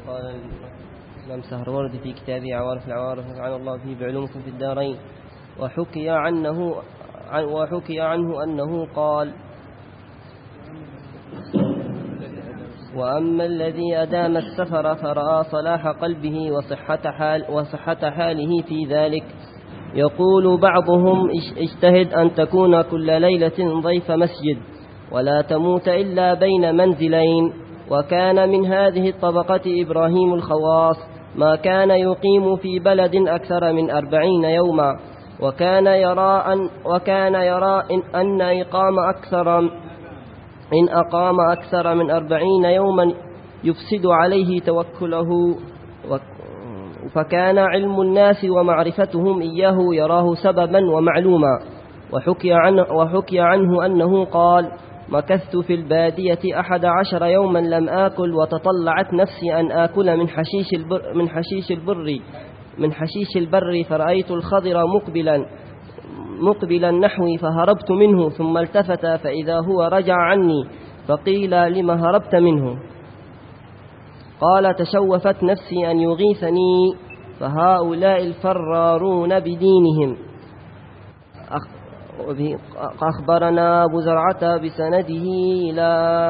قال الإمام سهروردي في كتابه عوارف العوارف نفعنا الله فيه بعلومكم في الدارين. وحكي عنه أنه قال: وأما الذي أدام السفر فرأى صلاح قلبه وصحة حاله في ذلك، يقول بعضهم: اجتهد أن تكون كل ليلة ضيف مسجد ولا تموت إلا بين منزلين. وكان من هذه الطبقة إبراهيم الخواص، ما كان يقيم في بلد أكثر من 40 يوما، وكان يرى أن إن أقام أكثر من 40 يوما يفسد عليه توكله، فكان علم الناس ومعرفتهم إياه يراه سببا ومعلوما. وحكي عنه أنه قال: مكثت في البادية 11 يوما لم آكل، وتطلعت نفسي أن آكل من حشيش البر فرأيت الخضر مقبلا نحوي فهربت منه، ثم التفت فإذا هو رجع عني، فقيل: لما هربت منه؟ قال: تشوفت نفسي أن يغيثني، فهؤلاء الفرارون بدينهم. أخبرنا أبو زرعة بسنده إلى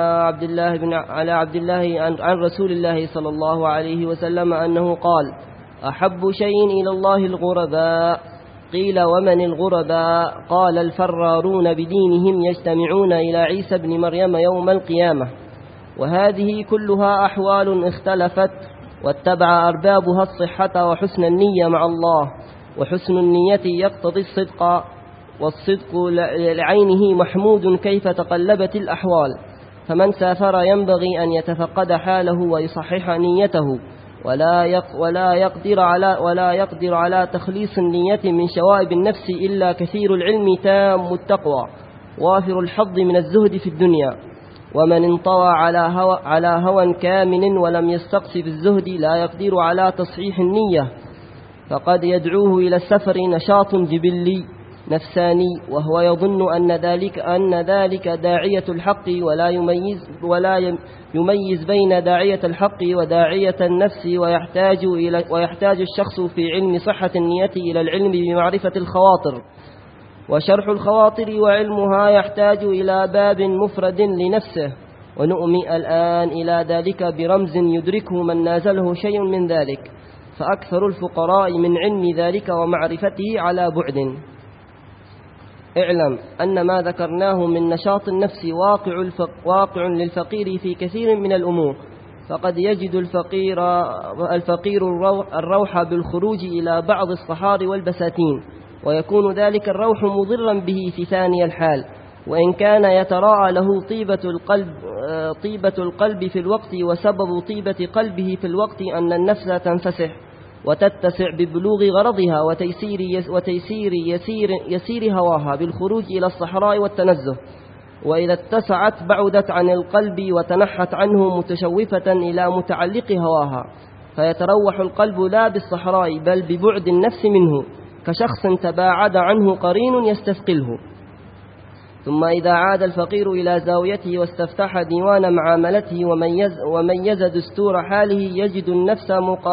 عبد الله عن رسول الله صلى الله عليه وسلم أنه قال: أحب شيء إلى الله الغرباء. قيل: ومن الغرباء؟ قال: الفرارون بدينهم يجتمعون إلى عيسى بن مريم يوم القيامة. وهذه كلها أحوال اختلفت، واتبع أربابها الصحة وحسن النية مع الله، وحسن النية يقتضي الصدق، والصدق لعينه محمود كيف تقلبت الأحوال. فمن سافر ينبغي أن يتفقد حاله ويصحح نيته، ولا يقدر على تخليص النية من شوائب النفس إلا كثير العلم تام التقوى وافر الحظ من الزهد في الدنيا. ومن انطوى على هوى كامن ولم يستقص بالزهد لا يقدر على تصحيح النية، فقد يدعوه إلى السفر نشاط جبلي نفساني، وهو يظن أن ذلك داعية الحق، ولا يميز بين داعية الحق وداعية النفس، ويحتاج الشخص في علم صحة النية إلى العلم بمعرفة الخواطر، وشرح الخواطر وعلمها يحتاج إلى باب مفرد لنفسه. ونؤمي الآن إلى ذلك برمز يدركه من نازله شيء من ذلك، فأكثر الفقراء من علم ذلك ومعرفته على بعد. اعلم أن ما ذكرناه من نشاط النفس واقع للفقير في كثير من الأمور، فقد يجد الفقير الروح بالخروج إلى بعض الصحار والبساتين، ويكون ذلك الروح مضرا به في ثاني الحال، وإن كان يتراءى له طيبة القلب في الوقت. وسبب طيبة قلبه في الوقت أن النفس تنفسح وتتسع ببلوغ غرضها وتيسير يسير هواها بالخروج إلى الصحراء والتنزه. وإذا اتسعت بعدت عن القلب وتنحت عنه متشوفة إلى متعلق هواها، فيتروح القلب لا بالصحراء بل ببعد النفس منه، كشخص تباعد عنه قرين يستثقله. ثم إذا عاد الفقير إلى زاويته واستفتح ديوان معاملته وميز دستور حاله، يجد النفس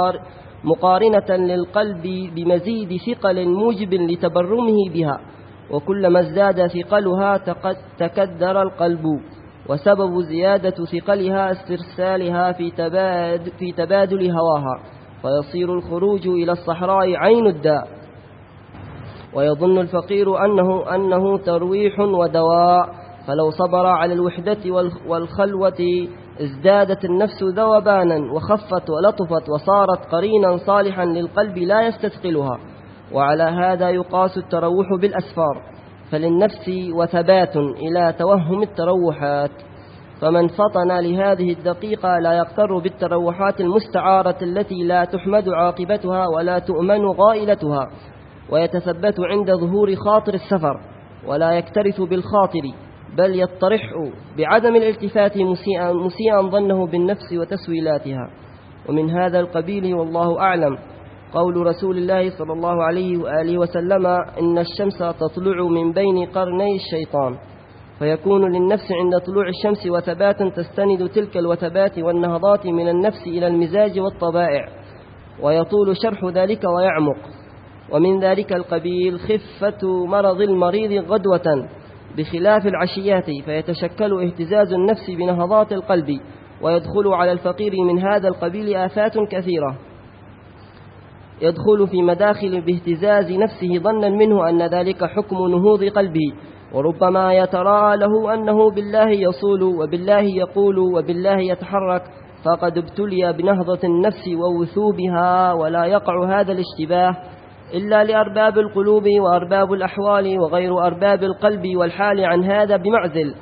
مقارنة للقلب بمزيد ثقل موجب لتبرمه بها، وكلما ازداد ثقلها تكدر القلب، وسبب زيادة ثقلها استرسالها في تبادل هواها، فيصير الخروج إلى الصحراء عين الداء. ويظن الفقير أنه ترويح ودواء، فلو صبر على الوحدة والخلوة ازدادت النفس ذوبانا وخفت ولطفت وصارت قرينا صالحا للقلب لا يستثقلها. وعلى هذا يقاس التروح بالأسفار، فللنفس وثبات إلى توهم التروحات. فمن فطن لهذه الدقيقة لا يغتر بالتروحات المستعارة التي لا تحمد عاقبتها ولا تؤمن غائلتها، ويتثبت عند ظهور خاطر السفر، ولا يكترث بالخاطر، بل يطرح بعدم الالتفات مسيئا ظنه بالنفس وتسويلاتها. ومن هذا القبيل والله أعلم قول رسول الله صلى الله عليه وآله وسلم: إن الشمس تطلع من بين قرني الشيطان. فيكون للنفس عند طلوع الشمس وثبات تستند تلك الوثبات والنهضات من النفس إلى المزاج والطبائع، ويطول شرح ذلك ويعمق. ومن ذلك القبيل خفة مرض المريض غدوة بخلاف العشيات، فيتشكل اهتزاز النفس بنهضات القلب، ويدخل على الفقير من هذا القبيل آفات كثيرة، يدخل في مداخل باهتزاز نفسه ظنا منه أن ذلك حكم نهوض قلبه، وربما يتراءى له أنه بالله يصول وبالله يقول وبالله يتحرك، فقد ابتلي بنهضة النفس ووثوبها. ولا يقع هذا الاشتباه إلا لأرباب القلوب وأرباب الأحوال، وغير أرباب القلب والحال عن هذا بمعزل.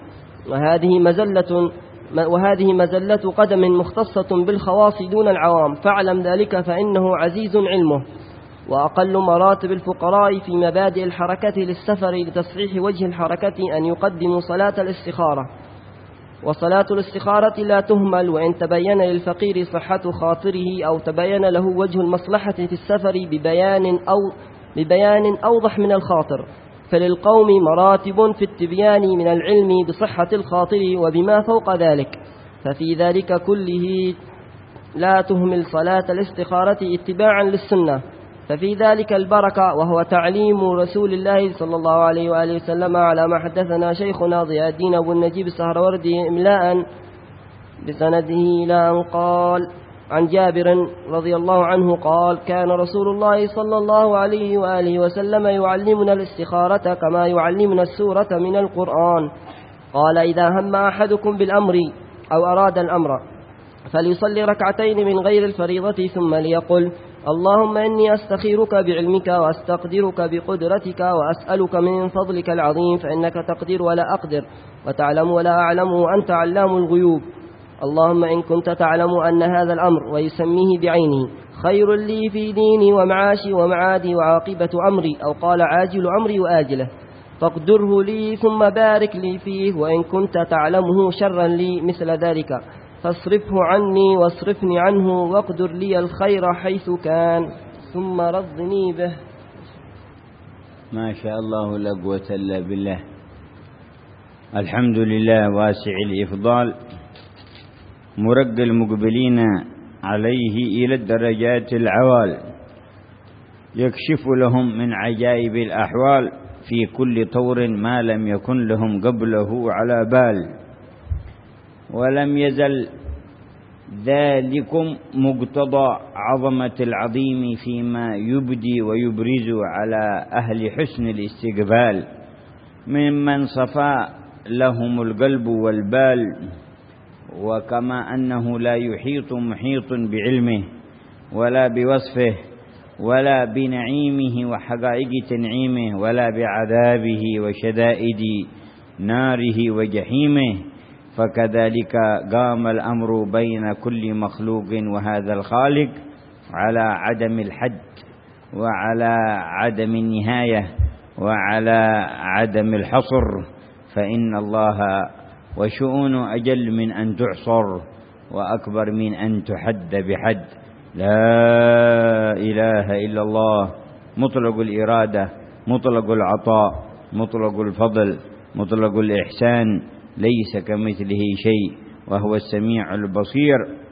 وهذه مزلة قدم مختصة بالخواص دون العوام، فاعلم ذلك فإنه عزيز علمه. وأقل مراتب الفقراء في مبادئ الحركة للسفر لتصحيح وجه الحركة أن يقدموا صلاة الاستخارة، وصلاة الاستخارة لا تهمل، وإن تبين للفقير صحة خاطره أو تبين له وجه المصلحة في السفر ببيان أوضح من الخاطر. فللقوم مراتب في التبيان من العلم بصحة الخاطر وبما فوق ذلك، ففي ذلك كله لا تهمل صلاة الاستخارة اتباعا للسنة، ففي ذلك البركة، وهو تعليم رسول الله صلى الله عليه وآله وسلم على ما حدثنا شيخنا ضياء الدين أبو النجيب السهروردي إملاء بسنده إلى أن قال عن جابر رضي الله عنه قال: كان رسول الله صلى الله عليه وآله وسلم يعلمنا الاستخارة كما يعلمنا السورة من القرآن. قال: إذا هم أحدكم بالأمر أو أراد الأمر فليصلي ركعتين من غير الفريضة، ثم ليقل: اللهم إني أستخيرك بعلمك وأستقدرك بقدرتك وأسألك من فضلك العظيم، فإنك تقدر ولا أقدر وتعلم ولا أعلم وأنت علام الغيوب. اللهم إن كنت تعلم أن هذا الأمر، ويسميه بعينه، خير لي في ديني ومعاشي ومعادي وعاقبة أمري، أو قال عاجل أمري وآجله، فاقدره لي ثم بارك لي فيه. وإن كنت تعلمه شرا لي مثل ذلك فاصرفه عني واصرفني عنه، واقدر لي الخير حيث كان، ثم رضني به. ما شاء الله لا قوة إلا بالله. الحمد لله واسع الإفضال، مرقى المقبلين عليه إلى الدرجات العوال، يكشف لهم من عجائب الأحوال في كل طور ما لم يكن لهم قبله على بال. ولم يزل ذلكم مقتضى عظمة العظيم فيما يبدي ويبرز على أهل حسن الاستقبال ممن صفى لهم القلب والبال. وكما أنه لا يحيط محيط بعلمه ولا بوصفه ولا بنعيمه وحقائق تنعيمه ولا بعذابه وشدائد ناره وجحيمه، فكذلك قام الأمر بين كل مخلوق وهذا الخالق على عدم الحد وعلى عدم النهاية وعلى عدم الحصر، فإن الله وشؤون أجل من أن تحصر وأكبر من أن تحد بحد. لا إله إلا الله، مطلق الإرادة، مطلق العطاء، مطلق الفضل، مطلق الإحسان، ليس كمثله شيء، وهو السميع البصير.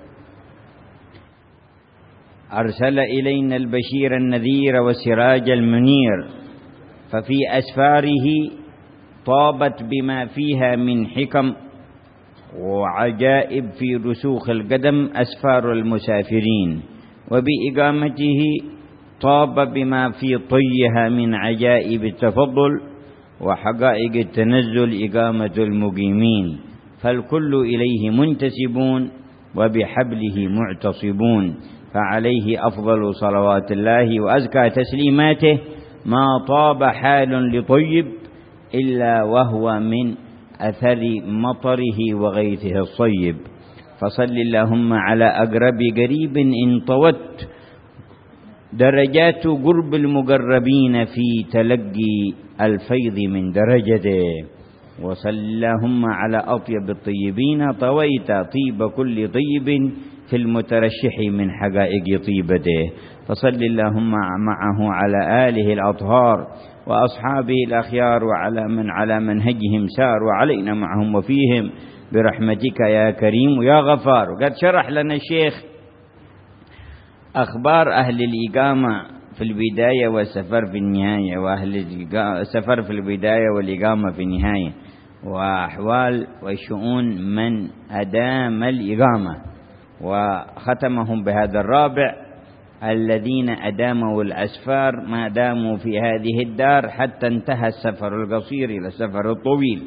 أرسل إلينا البشير النذير والسراج المنير، ففي أسفاره طابت بما فيها من حكم وعجائب في رسوخ القدم أسفار المسافرين، وبإقامته طاب بما في طيها من عجائب التفضل وحقائق التنزل إقامة المقيمين، فالكل إليه منتسبون وبحبله معتصبون، فعليه أفضل صلوات الله وأزكى تسليماته. ما طاب حال لطيب إلا وهو من أثر مطره وغيثه الصيب، فصل اللهم على أقرب قريب إن طوت درجات قرب المقربين في تلقي الفيض من درجته، وصل اللهم على أطيب الطيبين طويت طيب كل طيب في المترشح من حقائق طيبته، فصل اللهم معه على آله الأطهار وأصحابه الأخيار وعلى من على منهجهم سار وعلينا معهم وفيهم برحمتك يا كريم يا غفار. وقد شرح لنا الشيخ أخبار أهل الإقامة في البداية والسفر في النهاية، وأهل السفر في البداية والإقامة في النهاية، وأحوال وشؤون من أدام الإقامة، وختمهم بهذا الرابع: الذين أداموا الأسفار ما داموا في هذه الدار حتى انتهى السفر القصير إلى السفر الطويل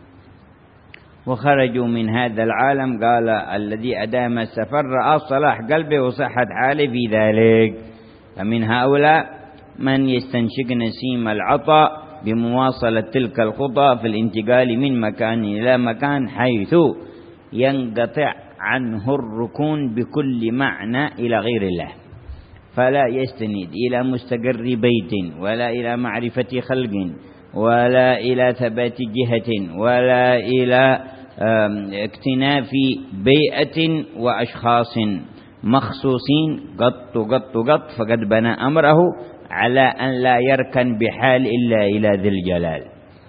وخرجوا من هذا العالم. قال: الذي أدام السفر رأى صلاح قلبه وصحة حاله في ذلك. فمن هؤلاء من يستنشق نسيم العطاء بمواصلة تلك الخطى في الانتقال من مكان إلى مكان، حيث ينقطع عنه الركون بكل معنى إلى غير الله، فلا يستند إلى مستقر بيت ولا إلى معرفة خلق ولا إلى ثبات جهة ولا إلى اكتناف بيئة وأشخاص مخصوصين قط، فقد بنى أمره على أن لا يركن بحال إلا إلى ذي الجلال.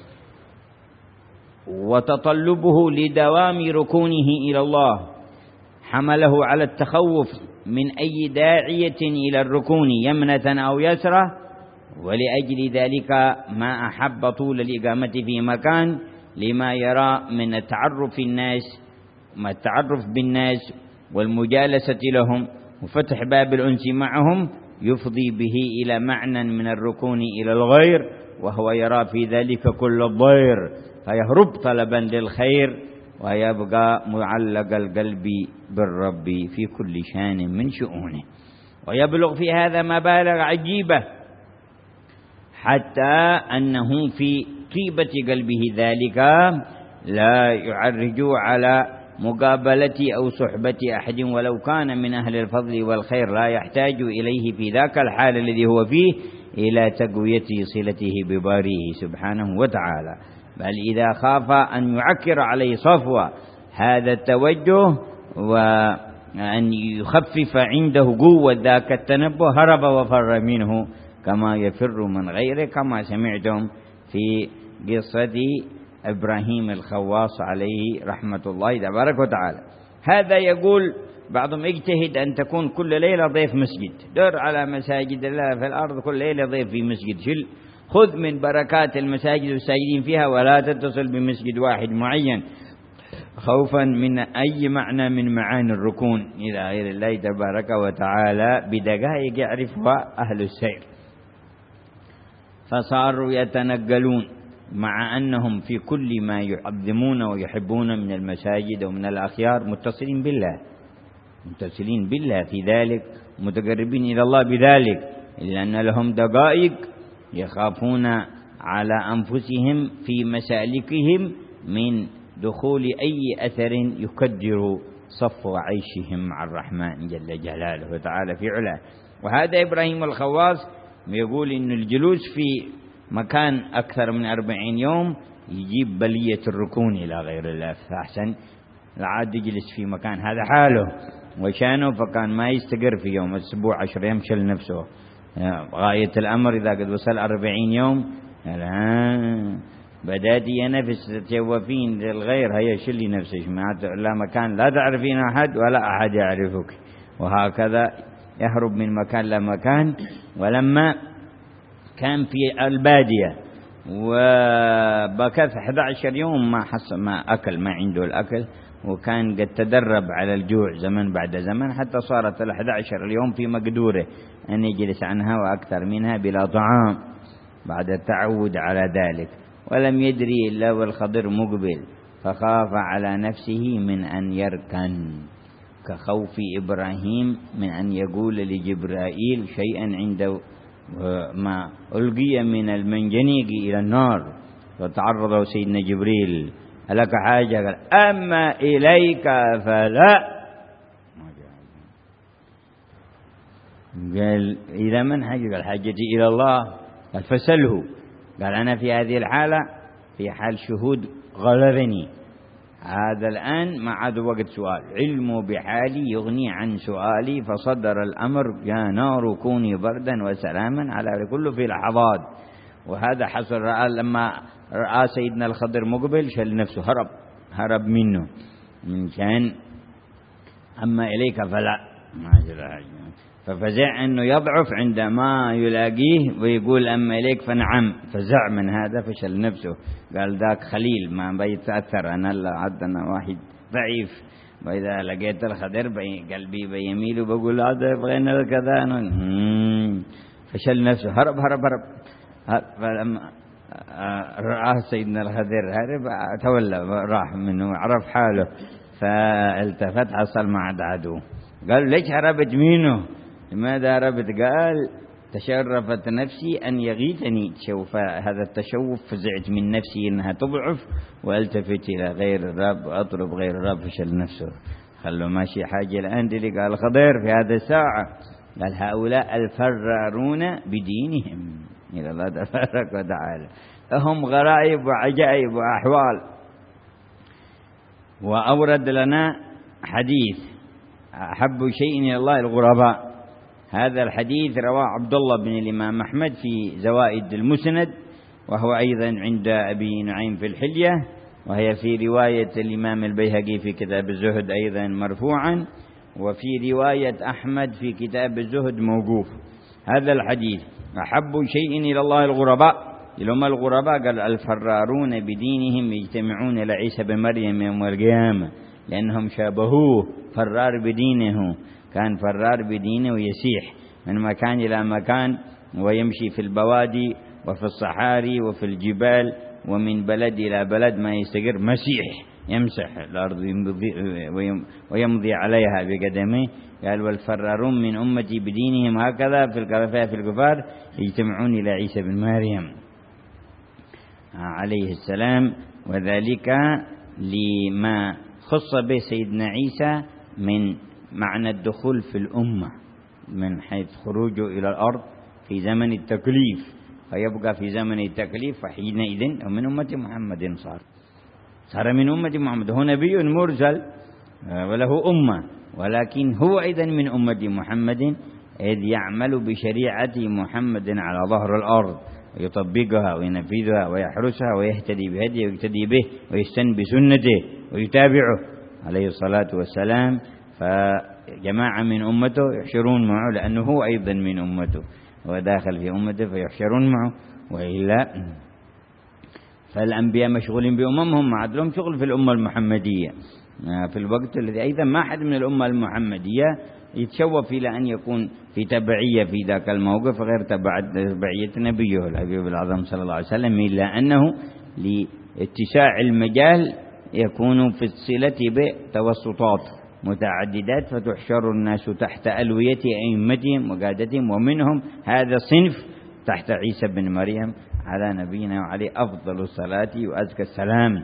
وتطلبه لدوام ركونه إلى الله حمله على التخوف من أي داعية إلى الركون يمنة أو يسرة، ولأجل ذلك ما أحب طول الإقامة في مكان لما يرى من التعرف بالناس والمجالسة لهم وفتح باب الأنس معهم، يفضي به إلى معنى من الركون إلى الغير، وهو يرى في ذلك كل الضير، فيهرب طلبا للخير ويبقى معلق القلب بالرب في كل شان من شؤونه. ويبلغ في هذا مبالغ عجيبة، حتى أنه في طيبة قلبه ذلك لا يعرج على مقابلة أو صحبة أحد ولو كان من أهل الفضل والخير، لا يحتاج إليه في ذاك الحال الذي هو فيه إلى تقوية صلته بباريه سبحانه وتعالى، بل إذا خاف أن يعكر عليه صفوة هذا التوجه وأن يخفف عنده قوة ذاك التنبه هرب وفر منه كما يفر من غيره، كما سمعتم في قصة إبراهيم الخواص عليه رحمة الله تبارك وتعالى. هذا يقول بعضهم: اجتهد أن تكون كل ليلة ضيف مسجد، دور على مساجد الله في الأرض كل ليلة ضيف في مسجد، خذ من بركات المساجد والساجدين فيها، ولا تتصل بمسجد واحد معين خوفا من أي معنى من معاني الركون إلى غير الله تبارك وتعالى بدقائق يعرفها أهل السير. فصاروا يتنقلون مع أنهم في كل ما يعظمون ويحبون من المساجد ومن الأخيار متصلين بالله في ذلك، متقربين إلى الله بذلك، إلا أن لهم دقائق يخافون على أنفسهم في مسالكهم من دخول أي أثر يكدر صفو عيشهم مع الرحمن جل جلاله وتعالى في علاه. وهذا إبراهيم الخواص يقول إن الجلوس في مكان أكثر من 40 يوم يجيب بلية الركون إلى غير الله، فأحسن العاد يجلس في مكان هذا حاله وشانه، فكان ما يستقر في يوم أسبوع 10 أيام شل نفسه. غاية الأمر إذا قد وصل 40 يوم بدأت نفس تتجوفين للغير، هيا شلي نفسك لا مكان لا تعرفين أحد ولا أحد يعرفك، وهكذا يهرب من مكان لمكان. ولما كان في البادية وبكث 11 يوم ما أكل، ما عنده الأكل، وكان قد تدرب على الجوع زمن بعد زمن، حتى صارت 11 اليوم في مقدوره أن يجلس عنها وأكثر منها بلا طعام بعد التعود على ذلك. ولم يدري إلا والخضر مقبل، فخاف على نفسه من أن يركن، كخوف إبراهيم من أن يقول لجبرائيل شيئا عند ما ألقي من المنجنيق إلى النار، فتعرض سيدنا جبريل: ألك حاجة؟ قال: أما إليك فلا. قال: إذا من حاجة؟ قال: حاجتي إلى الله. قال: فسله. قال: أنا في هذه الحالة في حال شهود غلبني، هذا الآن ما عاد وقت سؤال، علمه بحالي يغني عن سؤالي، فصدر الأمر: يا نار كوني بردا وسلاما على كل في لحظات. وهذا حصل لما رأى سيدنا الخضر مقبل شل نفسه، هرب منه من كان أما إليك فلا، ففزع أنه يضعف عندما يلاقيه ويقول أما إليك فنعم، فزع من هذا فشل نفسه، قال ذاك خليل ما بيتأثر، أنا عندنا واحد ضعيف، وإذا لقيت الخضر قلبي بيميل وبقول هذا بغينا كذا، فشل نفسه هرب. فلما رأى سيدنا الخضر هرب تولى راح منه، عرف حاله، فالتفت حصل مع عدو، قال ليش هربت منه؟ لماذا هربت؟ قال تشرفت نفسي أن يغيثني، شوف هذا التشوف، فزعت من نفسي أنها تضعف والتفت إلى غير الرب وأطلب غير الرب، فشل نفسه. خلوا ماشي حاجة الآن دي. قال الخضر في هذا الساعة، قال هؤلاء الفرارون بدينهم إلى الله تبارك وتعالى، هم غرائب وعجائب وأحوال. وأورد لنا حديث أحب شيء إلى الله الغرباء. هذا الحديث رواه عبد الله بن الإمام أحمد في زوائد المسند، وهو أيضا عند أبي نعيم في الحلية، وهي في رواية الإمام البيهقي في كتاب الزهد أيضا مرفوعا، وفي رواية أحمد في كتاب الزهد موقوف. هذا الحديث أحب شيء إلى الله الغرباء. لهم الغرباء قال الفرارون بدينهم يجتمعون إلى عيسى بن مريم يوم القيامة، لأنهم شابهوه، فرار بدينه، كان فرار بدينه ويسيح من مكان إلى مكان، ويمشي في البوادي وفي الصحاري وفي الجبال، ومن بلد إلى بلد ما يستقر، مسيح يمسح الأرض ويمضي عليها بقدمه. قال والفرارون من أمتي بدينهم هكذا في الكفار يجتمعون إلى عيسى بن مريم عليه السلام، وذلك لما خص به سيدنا عيسى من معنى الدخول في الأمة، من حيث خروجه إلى الأرض في زمن التكليف، فيبقى في زمن التكليف، فحينئذ من أمة محمد صار من أمة محمد. هو نبي مرسل وله أمة، ولكن هو أيضا من أمة محمد، إذ يعمل بشريعة محمد على ظهر الأرض، ويطبقها وينفذها ويحرسها ويهتدي بهديه ويقتدي به ويستن بسنته ويتابعه عليه الصلاة والسلام. فجماعة من أمته يحشرون معه، لأنه هو أيضا من أمته وداخل في أمته فيحشرون معه، وإلا فالأنبياء مشغولين بأممهم، ما عندهم شغل في الأمة المحمدية في الوقت الذي أيضا ما أحد من الأمة المحمدية يتشوف إلى أن يكون في تبعية في ذاك الموقف غير تبعية نبيه الحبيب العظيم صلى الله عليه وسلم، إلا أنه لاتساع المجال يكون في الصلة بتوسطات متعددات، فتحشر الناس تحت ألوية أئمتهم وقادتهم، ومنهم هذا الصنف تحت عيسى بن مريم على نبينا وعليه أفضل الصلاة وأزكى السلام.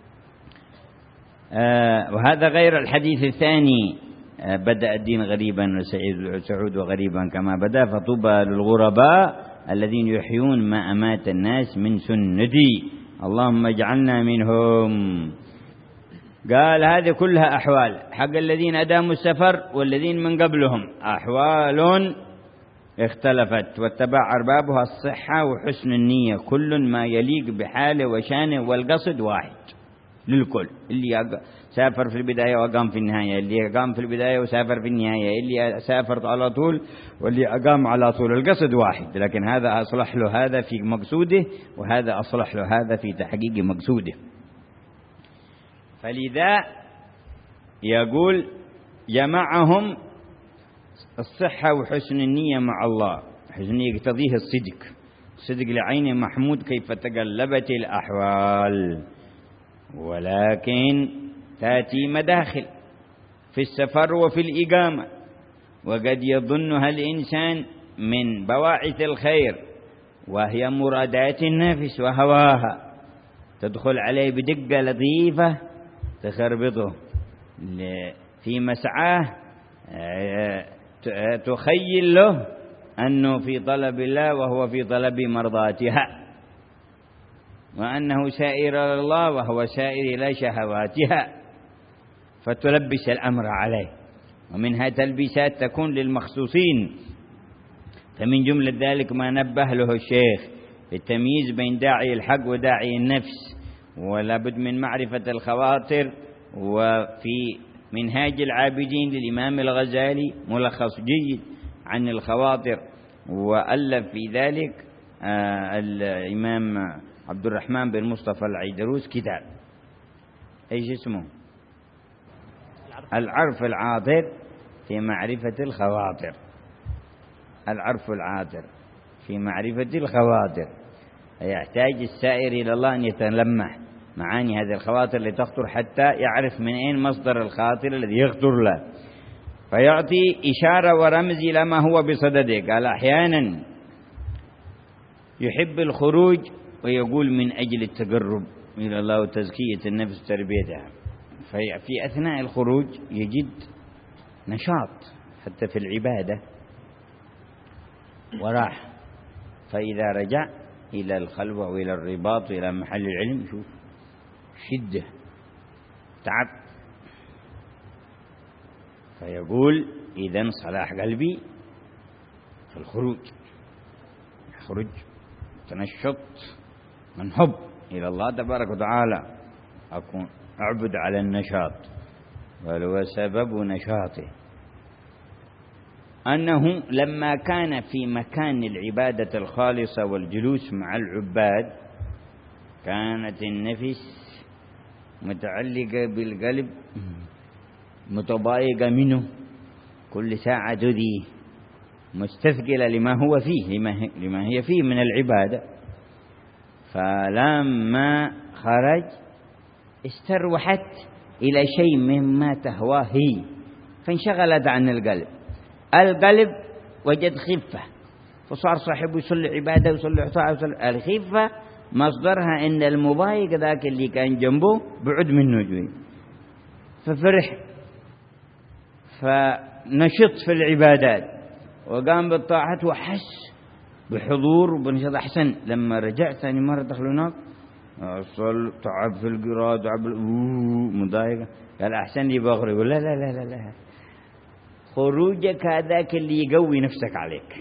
وهذا غير الحديث الثاني، بدأ الدين غريبا وسعود غريبا كما بدأ، فطوبى للغرباء الذين يحيون ما أمات الناس من سنتي، اللهم اجعلنا منهم. قال هذه كلها أحوال حق الذين أداموا السفر والذين من قبلهم، أحوال اختلفت واتبع أربابها الصحة وحسن النية، كل ما يليق بحاله وشانه، والقصد واحد للكل، اللي سافر في البداية وأقام في النهاية، اللي أقام في البداية وسافر في النهاية، اللي سافر على طول واللي أقام على طول، القصد واحد، لكن هذا أصلح له هذا في مقصوده، وهذا أصلح له هذا في تحقيق مقصوده. فلذا يقول جمعهم الصحة وحسن النية مع الله. حسن النية يقتضيه الصدق لعين محمود كيف تقلبت الأحوال، ولكن تأتي مداخل في السفر وفي الإقامة، وقد يظنها الإنسان من بواعث الخير، وهي مرادات النفس وهواها، تدخل عليه بدقة لطيفة تخربطه في مسعاه، تخيل له أنه في طلب الله وهو في طلب مرضاتها، وأنه سائر إلى الله وهو سائر إلى شهواتها، فتلبس الأمر عليه. ومنها تلبيسات تكون للمخصوصين، فمن جملة ذلك ما نبه له الشيخ التمييز بين داعي الحق وداعي النفس، ولا بد من معرفة الخواطر. وفي منهاج العابدين للإمام الغزالي ملخص جيد عن الخواطر، وألف في ذلك الإمام عبد الرحمن بن مصطفى العيدروس كتاب ايش اسمه؟ العرف العاطر في معرفة الخواطر. العرف العاطر في معرفة الخواطر، يحتاج السائر إلى الله أن يتلمح معاني هذه الخواطر لتخطر حتى يعرف من أين مصدر الخاطر الذي يخطر له، فيعطي إشارة ورمز إلى ما هو بصدده. قال أحيانا يحب الخروج ويقول من أجل التقرب إلى الله وتزكية النفس وتربيتها، في أثناء الخروج يجد نشاط حتى في العبادة وراح، فإذا رجع إلى الخلوة وإلى الرباط وإلى محل العلم شوف شدة تعب، فيقول إذن صلاح قلبي في الخروج، أخرج تنشط من حب إلى الله تبارك وتعالى، أكون أعبد على النشاط. ولو سبب نشاطه أنه لما كان في مكان العبادة الخالصة والجلوس مع العباد كانت النفس متعلقة بالقلب متضايقة منه، كل ساعة تذيه مستثقلة لما هو فيه لما هي فيه من العبادة. فلما خرج استروحت إلى شيء مما تهواه هي، فانشغلت عن القلب وجد خفة، فصار صاحبه يصلي عبادة ويصلي عطاء ويصلي. الخفة مصدرها إن المضايق ذاك اللي كان جنبه بعد منه جوي، ففرح فنشط في العبادات وقام بالطاعات وحس بحضور وبنشاط أحسن. لما رجع ثاني مرة دخل هناك أصل تعب في القراءة تعب مضايقة، قال أحسن لي بأخرج. يقول لا لا لا لا لا، خروجك هذاك اللي يقوي نفسك عليك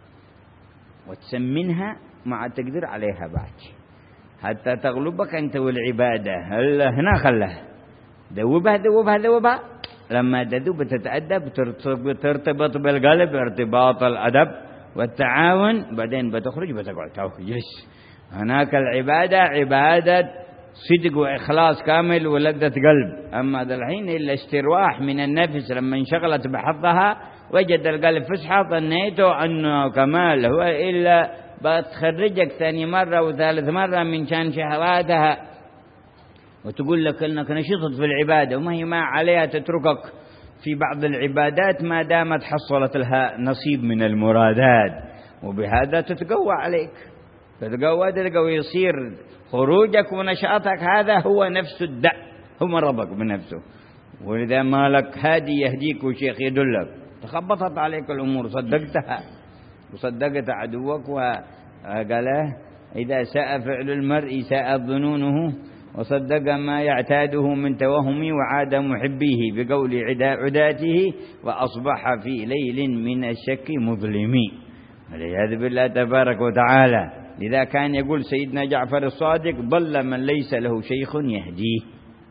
وتسمنها مع التقدير عليها بعد حتى تغلبك أنت والعبادة. هلا هنا خلها دوبها لما تذوب تتأدب ترتبط بالقلب ارتباط الأدب والتعاون، بعدين بتخرج بتقعد تجلس. هناك العبادة عبادة صدق وإخلاص كامل ولذة قلب. أما ذا الحين إلا استرواح من النفس لما انشغلت بحظها وجد القلب فسحة ظنيته أنه كمال هو إلا بتخرجك ثاني مرة وثالث مرة من شان شهواتها وتقول لك أنك نشطت في العبادة، وما هي ما عليها تتركك في بعض العبادات ما دامت حصلت لها نصيب من المرادات، وبهذا تتقوى عليك تتقوى يصير خروجك ونشاطك هذا هو نفس الداء، هو مرضك بنفسه. ولذا ما لك هادي يهديك وشيخ يدلك، تخبطت عليك الأمور صدقتها وصدقت عدوك. وقال إذا ساء فعل المرء ساءت ظنونه، وصدق ما يعتاده من توهم وعاد محبيه بقول عداته، وأصبح في ليل من الشك مظلمي. والعياذ بالله تبارك وتعالى. لذا كان يقول سيدنا جعفر الصادق ضل من ليس له شيخ يهديه،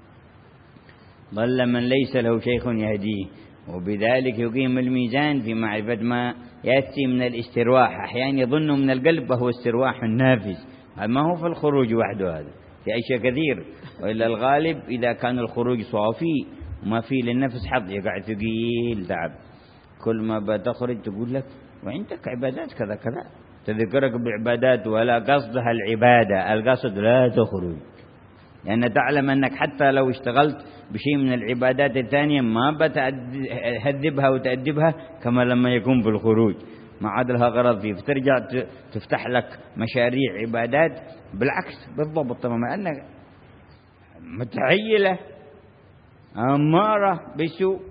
ضل من ليس له شيخ يهديه. وبذلك يقيم الميزان في معرفة ما يأتي من الاسترواح. أحيانا يظن من القلب وهو استرواح النافس، ما هو في الخروج وحده، هذا في أشياء كثير. وإلا الغالب إذا كان الخروج صافي وما فيه للنفس حظ يقعد ثقيل تعب، كل ما بتخرج تقول لك وعندك عبادات كذا كذا تذكرك بعبادات ولا قصدها العبادة، القصد لا تخرج، لأن تعلم أنك حتى لو اشتغلت بشيء من العبادات الثانية ما بتهذبها وتأدبها كما لما يكون في الخروج، ما عاد لها غرض فيه، فترجع تفتح لك مشاريع عبادات بالعكس بالضبط تماما، أنك متعيلة أمارة بسوء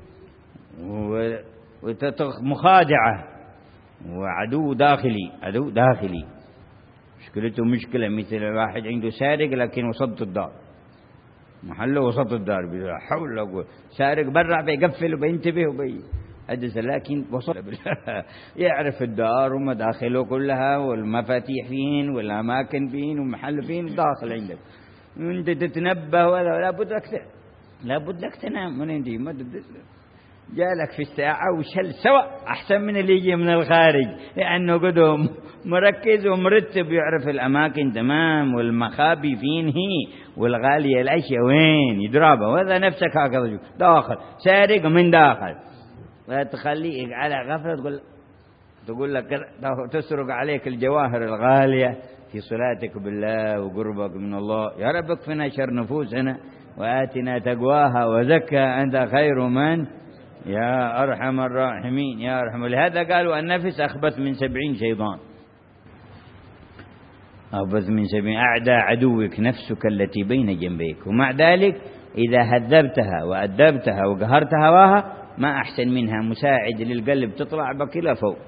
ومخادعة وعدو داخلي مشكلته مشكلة مثل واحد عنده سارق لكن وسط الدار، محله وسط الدار بلا حول ولا قوة، سارق برع بيقفل وبينتبه حدث لكن وصل يعرف الدار ومداخله كلها والمفاتيح فين والأماكن فين ومحل فين داخل عندك، أنت تتنبه ولا لابد لك تنام. من عندي ما جالك في الساعة وشل سوا أحسن من اللي يجي من الخارج، لأنه قدهم مركز ومرتب يعرف الأماكن تمام والمخابي فين هي والغالية الأشياء وين يضربها، وهذا نفسك هكذا داخل سارق من داخل، لا تخليك على غفلة تقول لك تسرق عليك الجواهر الغالية في صلاتك بالله وقربك من الله. يا رب اكفنا شر نفوسنا وآتنا تقواها وزكها أنت خير من يا أرحم الراحمين يا أرحم. لهذا قالوا النفس أخبث من 70 شيطان، أخبث من 70. أعدى عدوك نفسك التي بين جنبيك، ومع ذلك إذا هذبتها وأدبتها وقهرت هواها ما أحسن منها مساعد للقلب تطلع بك إلى فوق.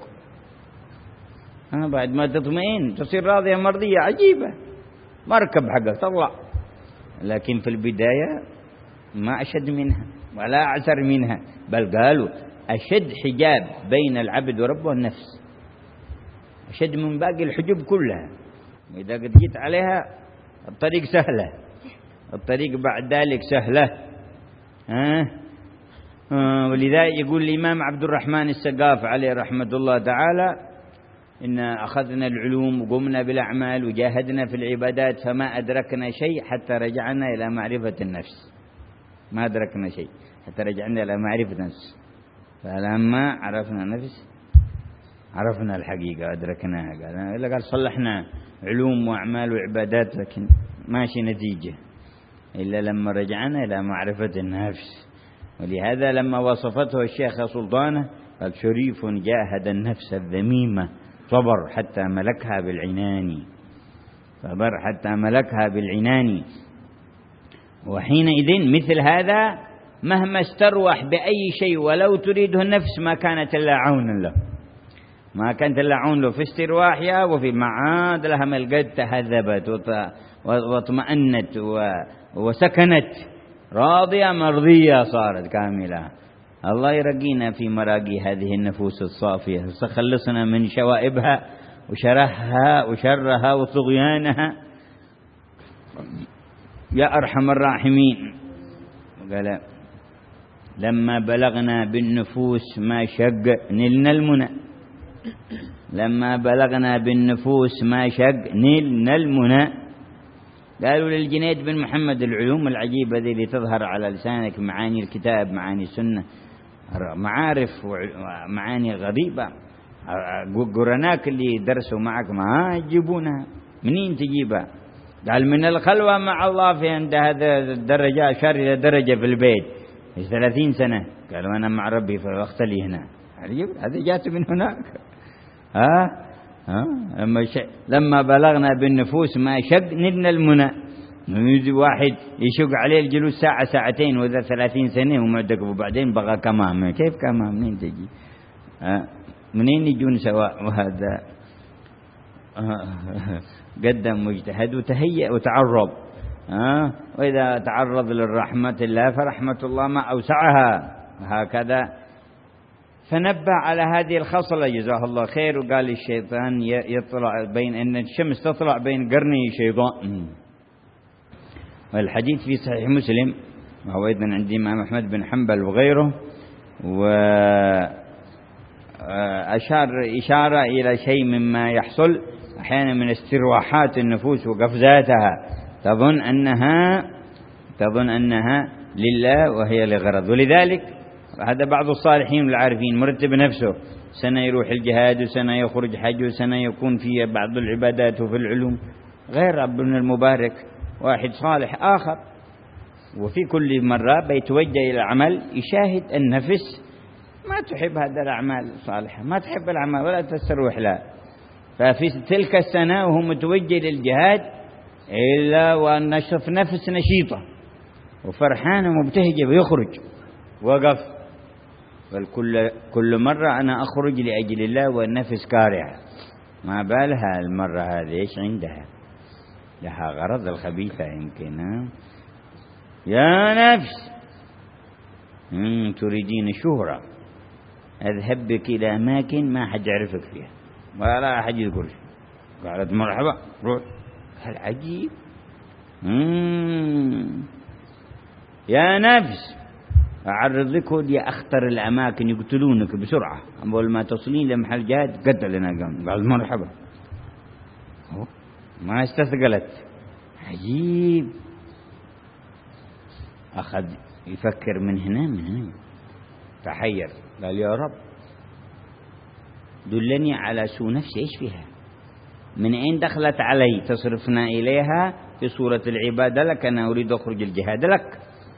بعد ما تطمئن تصير راضية مرضية عجيبة، مركب حقك تطلع. لكن في البداية ما أشد منها ولا أعسر منها، بل قالوا أشد حجاب بين العبد وربه النفس، أشد من باقي الحجوب كلها. إذا قد جيت عليها الطريق سهلة، الطريق بعد ذلك سهلة. ولذلك يقول الإمام عبد الرحمن السقاف عليه رحمة الله تعالى: إن أخذنا العلوم وقمنا بالأعمال وجاهدنا في العبادات فما أدركنا شيء حتى رجعنا إلى معرفة النفس. ما أدركنا شيء حتى رجعنا إلى معرفة النفس، فلما عرفنا النفس عرفنا الحقيقة أدركناها. قال صلحنا علوم وأعمال وعبادات لكن ماشي نتيجة إلا لما رجعنا إلى معرفة النفس. ولهذا لما وصفته الشيخ سلطانه قال: شريف جاهد النفس الذميمة صبر حتى ملكها بالعنان، صبر حتى ملكها بالعنان. وحينئذ مثل هذا مهما استروح بأي شيء ولو تريده النفس ما كانت إلا عون له، ما كانت إلا عون له في استرواحها وفي معاد لها ملقد تهذبت واطمأنت وسكنت راضية مرضية صارت كاملة. الله يرقينا في مراقي هذه النفوس الصافية، خلصنا من شوائبها وشرها وشرها وطغيانها يا أرحم الراحمين. قال: لما بلغنا بالنفوس ما شق نلنا المنى، لما بلغنا بالنفوس ما شق نلنا المنى. قالوا للجنيد بن محمد: العلوم العجيبة ذي اللي تظهر على لسانك، معاني الكتاب معاني السنة معارف ومعاني غريبة، قرناك اللي درسوا معك ما يجيبونها، منين تجيبها؟ قال: من الخلوة مع الله في عند هذا الدرجة، أشار إلى درجة في البيت 30 سنة. قالوا: أنا مع ربي فأخت لي هنا. هذا جات من هناك. لما بلغنا بالنفوس ما شق نلنا المنى. يجي واحد يشق عليه الجلوس ساعة ساعتين وإذا 30 سنة ومعدك، وبعدين بغى كمام. كيف كمام؟ منين تجي؟ منين يجون سواء؟ وهذا قدم واجتهد وتهيأ وتعرض. وإذا تعرض للرحمة الله فرحمة الله ما أوسعها، هكذا. فنبه على هذه الخصلة جزاه الله خير. وقال: الشيطان يطلع بين أن الشمس تطلع بين قرني شيطان. والحديث في صحيح مسلم وهو أيضا عند الإمام أحمد بن حنبل وغيره، وأشار إشارة إلى شيء مما يحصل أحيانا من استرواحات النفوس وقفزاتها، تظن أنها لله وهي لغرض. ولذلك هذا بعض الصالحين والعارفين مرتب نفسه، سنة يروح الجهاد وسنة يخرج حج وسنة يكون في بعض العبادات وفي العلوم، غير ابن المبارك واحد صالح آخر، وفي كل مرة بيتوجه إلى العمل يشاهد النفس ما تحب هذا الأعمال الصالحة، ما تحب الأعمال ولا تستروح لها. ففي تلك السنة وهو متوجه للجهاد إلا ونشف نفس نشيطة وفرحانة ومبتهجة ويخرج وقف. كل مرة أنا أخرج لأجل الله والنفس كارعة، ما بالها المرة هذه إيش عندها؟ لها غرض الخبيثة يمكن. يا نفس تريدين شهرة، أذهب بك إلى أماكن ما حد يعرفك فيها ولا أحد يذكر شيء. قالت مرحبا روح. هل عجيب. يا نفس أعرض لك ودي أخطر الأماكن يقتلونك بسرعة، أول ما تصلين لمحل جهاد قتلنا قام. قال مرحبا. ما استثقلت. عجيب. أخذ يفكر من هنا تحير. قال يا رب دلني على سوء نفسي إيش فيها، من أين دخلت علي تصرفنا إليها في صورة العبادة لك، أنا أريد أخرج الجهاد لك.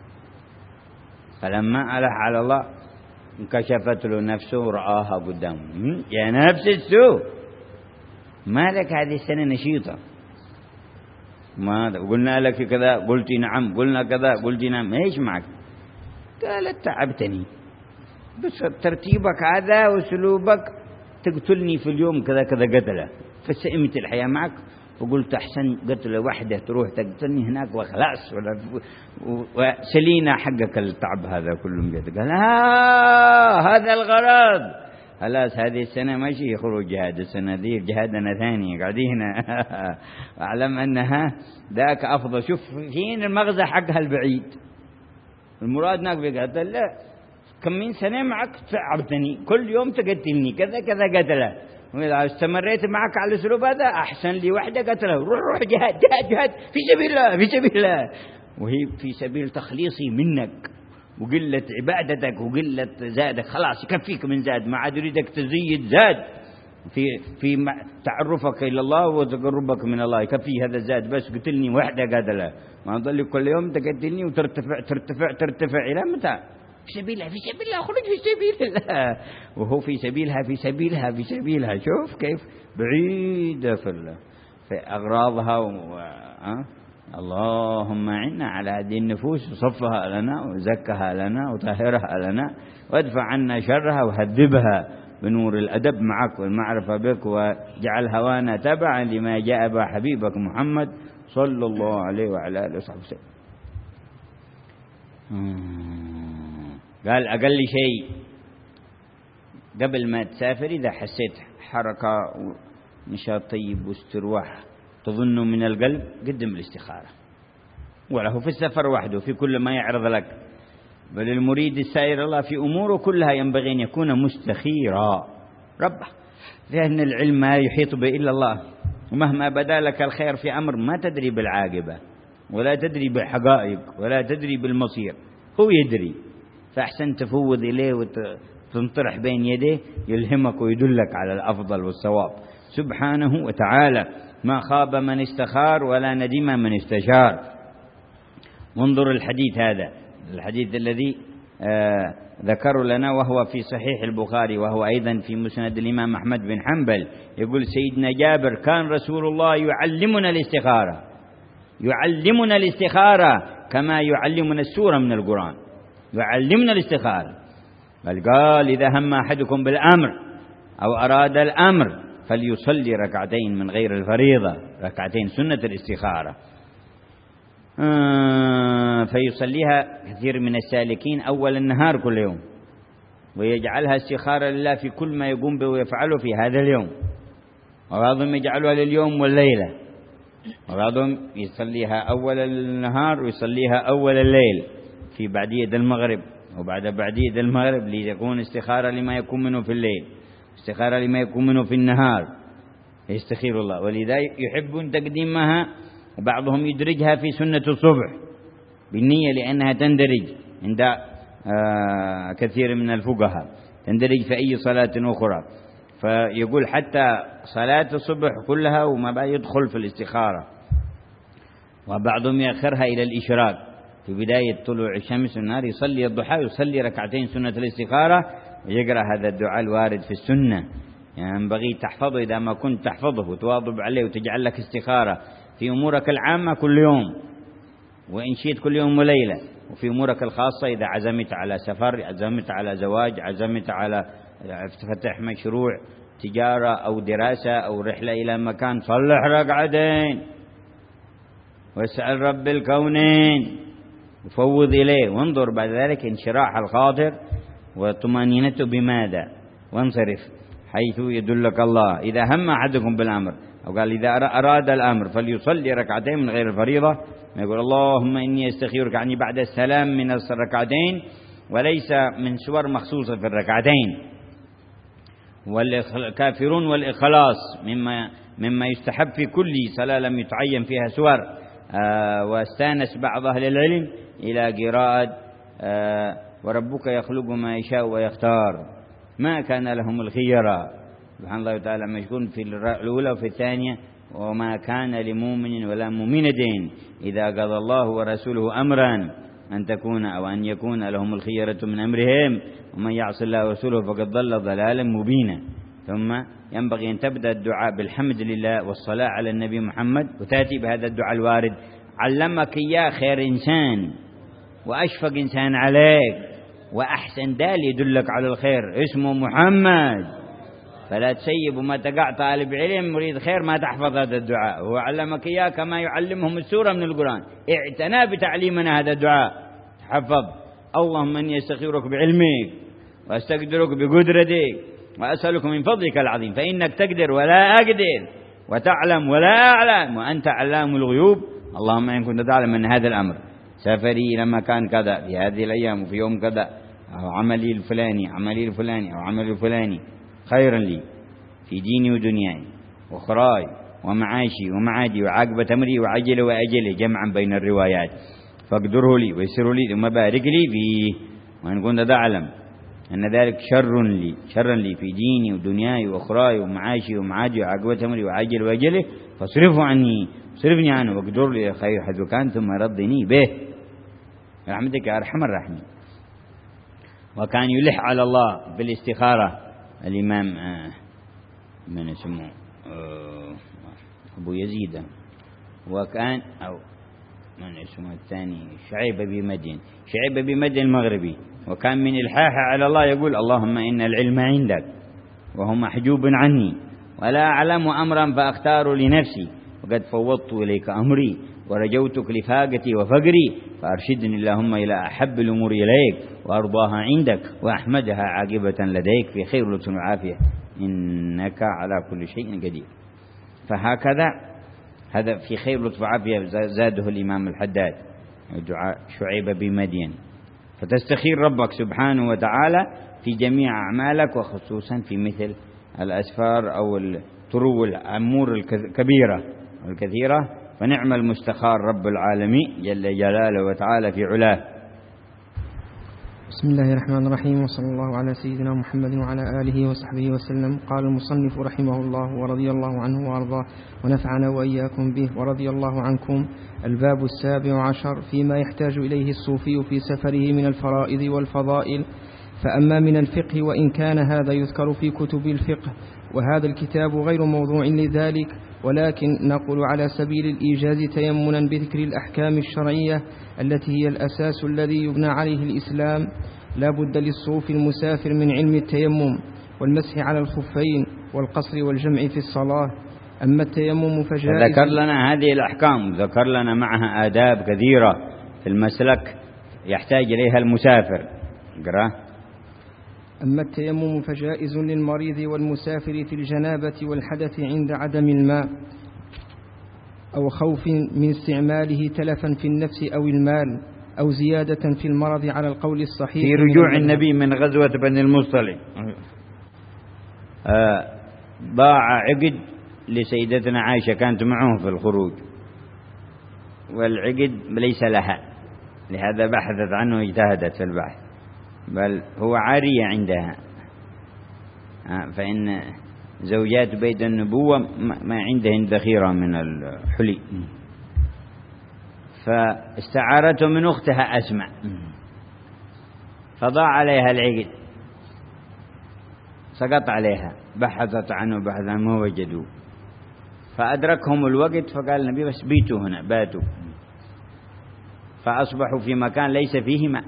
فلما ألح على الله انكشفت له نفسه رآها قدامه. يا نفس السوء ما لك هذه السنة نشيطة، ما قلنا لك كذا قلت نعم، قلنا كذا قلت نعم، ايش معك؟ قالت تعبتني بس ترتيبك هذا واسلوبك تقتلني في اليوم كذا كذا قتله، فسئمت الحياة معك وقلت أحسن قتله واحدة تروح تقتلني هناك وخلاص، وسلينا حقك التعب هذا كله مجد. قال هذا الغرض، خلاص هذه السنة ماشي يخرج جهاد، السنة دي جهادنا ثانية قاعدين أعلم أنها ذاك أفضل. شوف فين المغزى حقها البعيد، المراد ناك بقتل. لا كم من سنة معك تعبتني كل يوم تقتلني كذا كذا قتله، وإذا استمريت معك على الأسلوب هذا أحسن لي وحدة قتله، روح جهاد جهاد جهاد في سبيل الله في سبيل الله، وهي في سبيل تخليصي منك وقلة عبادتك وقلة زادك، خلاص يكفيك من زاد، ما عاد يريدك تزيد زاد في تعرفك إلى الله وتقربك من الله، يكفي هذا الزاد بس قتلني وحدة قتله، ما ضل كل يوم تقتلني وترتفع ترتفع ترتفع إلى متى؟ في سبيل الله في سبيل الله، خرج في سبيل الله، وهو في سبيلها في سبيلها في سبيلها. شوف كيف بعيدة في أغراضها اللهم عنا على هذه النفوس وصفها لنا وزكها لنا وطهرها لنا وادفع عنا شرها وهذبها بنور الأدب معك والمعرفة بك، واجعل هوانا تبعا لما جاء به حبيبك محمد صلى الله عليه وعلى آله وصحبه وسلم. قال أقل شيء قبل ما تسافر إذا حسيت حركة ونشاط طيب واسترواح تظن من القلب قدم الاستخارة، وله في السفر وحده في كل ما يعرض لك، بل المريد السائر الله في أموره كلها ينبغي أن يكون مستخيرا ربه، لأن العلم ما يحيط به إلا الله، ومهما بدا لك الخير في أمر ما تدري بالعاقبة ولا تدري بالحقائق ولا تدري بالمصير، هو يدري، فأحسن تفوض إليه وتنطرح بين يديه يلهمك ويدلك على الأفضل والصواب سبحانه وتعالى. ما خاب من استخار ولا ندم من استشار. انظر الحديث هذا، الحديث الذي ذكر لنا وهو في صحيح البخاري وهو أيضا في مسند الإمام أحمد بن حنبل. يقول سيدنا جابر كان رسول الله يعلمنا الاستخارة، يعلمنا الاستخارة كما يعلمنا السورة من القرآن، يعلمنا الاستخارة. بل قال إذا هم أحدكم بالأمر أو أراد الأمر فليصلي ركعتين من غير الفريضة، ركعتين سنة الاستخارة، فيصليها كثير من السالكين أول النهار كل يوم، ويجعلها استخارة لله في كل ما يقوم به ويفعله في هذا اليوم، وبعضهم يجعلها لليوم والليلة، وبعضهم يصليها أول النهار ويصليها أول الليل في بعدية المغرب وبعد بعدية المغرب، ليكون استخارة لما يكون منه في الليل، استخارة لما يكون منه في النهار، يستخير الله. ولذا يحبون تقديمها، وبعضهم يدرجها في سنة الصبح بالنية لأنها تندرج عند كثير من الفقهاء، تندرج في أي صلاة أخرى، فيقول حتى صلاة الصبح كلها وما بعد يدخل في الاستخارة. وبعضهم يأخرها إلى الإشراق في بداية طلوع الشمس والنهار، يصلي الضحى يصلي ركعتين سنة الاستخارة ويقرأ هذا الدعاء الوارد في السنة، يعني ينبغي تحفظه إذا ما كنت تحفظه وتواظب عليه وتجعل لك استخارة في أمورك العامة كل يوم، وإن شئت كل يوم وليلة، وفي أمورك الخاصة إذا عزمت على سفر، عزمت على زواج، عزمت على فتح مشروع تجارة أو دراسة أو رحلة إلى مكان، صلح ركعتين واسأل رب الكونين وفوض إليه، وانظر بعد ذلك انشراح الخاطر وطمأنينته بماذا؟ وانصرف حيث يدلك الله. إذا هم أحدكم بالأمر أو قال إذا أراد الأمر فليصلي ركعتين من غير الفريضة، ما يقول اللهم إني أستخيرك يعني بعد السلام من الركعتين، وليس من سور مخصوصة في الركعتين. والكافرون والإخلاص مما يستحب في كل صلاة لم يتعين فيها سور. واستانس بعض أهل العلم إلى قراءة وربك يخلق ما يشاء ويختار، ما كان لهم الخيرة. سبحان الله تعالى ما يكون في الأولى وفي الثانية، وما كان لمؤمن ولا مؤمنة إذا قضى الله ورسوله أمرا أن تكون أو أن يكون لهم الخيرة من أمرهم، ومن يعص الله ورسوله فقد ضل ضلالا مبينا. ثم ينبغي أن تبدأ الدعاء بالحمد لله والصلاة على النبي محمد، وتأتي بهذا الدعاء الوارد علمك إياه خير إنسان وأشفق إنسان عليك وأحسن دال يدلك على الخير اسمه محمد. فلا تسيب وما تقع طالب علم مريد خير ما تحفظ هذا الدعاء. هو علمك إياه كما يعلمهم السورة من القرآن. اعتنى بتعليمنا هذا الدعاء، تحفظ اللهم إني أستغفرك بعلمك وأستقدرك بقدرتك وأسألك من فضلك العظيم فإنك تقدر ولا أقدر وتعلم ولا أعلم وأنت علام الغيوب. اللهم إن كنت تعلم أن هذا الأمر سفري إلى مكان كذا في هذه الأيام وفي يوم كذا، أو عملي الفلاني أو عملي الفلاني خيرا لي في ديني ودنياي وأخراي ومعاشي ومعادي وعاقبة أمري وعجل وأجل جمعا بين الروايات، فاقدره لي ويسره لي ثم بارك لي فيه. وإن كنت تعلم أن ذلك شرا لي في ديني ودنياي وأخراي ومعاشي ومعادي وعاقبة أمري وعجل وأجله فاصرفه عني، صرفني عنه واقدر لي خير حيث كان ثم ردني به رحمتك يا أرحم الراحمين. وكان يلح على الله بالاستخارة الإمام من اسمه أبو يزيد، وكان أو من اسمه الثاني شعيب بمدين المغربي، وكان من إلحاحه على الله يقول اللهم إن العلم عندك وهو محجوب عني ولا أعلم أمرا فأختار لنفسي وقد فوضت إليك أمري ورجوتك لفاقتي وفقري فأرشدني اللهم إلى أحب الأمور إليك وأرضاها عندك وأحمدها عاقبة لديك في خير لطف وعافية إنك على كل شيء قدير. فهكذا هذا في خير لطف وعافية زاده الإمام الحداد دعاء شعيب بمدين. فتستخير ربك سبحانه وتعالى في جميع أعمالك، وخصوصا في مثل الأسفار أو الطرو الأمور الكبيرة والكثيرة، فنعم المستخار رب العالمين جل جلاله وتعالى في علاه. بسم الله الرحمن الرحيم، وصلى الله على سيدنا محمد وعلى آله وصحبه وسلم. قال المصنف رحمه الله ورضي الله عنه وأرضاه ونفعنا وإياكم به ورضي الله عنكم. الباب 17 فيما يحتاج إليه الصوفي في سفره من الفرائض والفضائل. فأما من الفقه وإن كان هذا يذكر في كتب الفقه، وهذا الكتاب غير موضوع لذلك، ولكن نقول على سبيل الإيجاز تيمنا بذكر الأحكام الشرعية التي هي الأساس الذي يبنى عليه الإسلام. لا بد للصوفي المسافر من علم التيمم والمسح على الخفين والقصر والجمع في الصلاة. أما التيمم فجائز. ذكر لنا هذه الأحكام، ذكر لنا معها آداب كثيرة في المسلك يحتاج إليها المسافر. اقرأ. أما التيمم فجائز للمريض والمسافر في الجنابة والحدث عند عدم الماء أو خوف من استعماله تلفا في النفس أو المال أو زيادة في المرض على القول الصحيح. في رجوع النبي من غزوة بني المصطلق ضاع عقد لسيدتنا عائشة كانت معه في الخروج، والعقد ليس لها، لهذا بحثت عنه واجتهدت في البحث، بل هو عارية عندها. فإن زوجات بيت النبوة ما عندهن ذخيرة من الحلي، فاستعارته من أختها أسمع، فضاع عليها العقد، سقط عليها، بحثت عنه بحثا ما وجدوه، فأدركهم الوقت فقال النبي بس بيتوا هنا، باتوا، فأصبحوا في مكان ليس فيه ماء،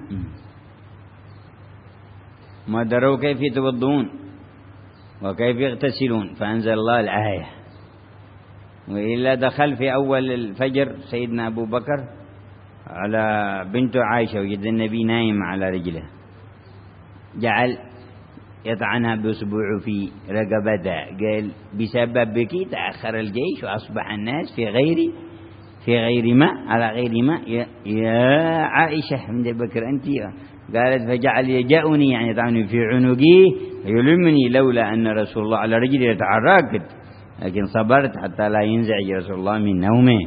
ما دروا كيف يتوضون وكيف يغتسلون، فأنزل الله الآية. وإلا دخل في أول الفجر سيدنا أبو بكر على بنت عائشة وجد النبي نايم على رجله، جعل يطعنها بأصبعه في رقبتها، قال بسببك تأخر الجيش وأصبح الناس في غير ماء على غير ماء. يا عائشة بنت بكر أنت، قالت فجعل يجأني يعني يطعني في عنقي يلمني لولا أن رسول الله على رجلي يتعرقت، لكن صبرت حتى لا ينزعج رسول الله من نومه.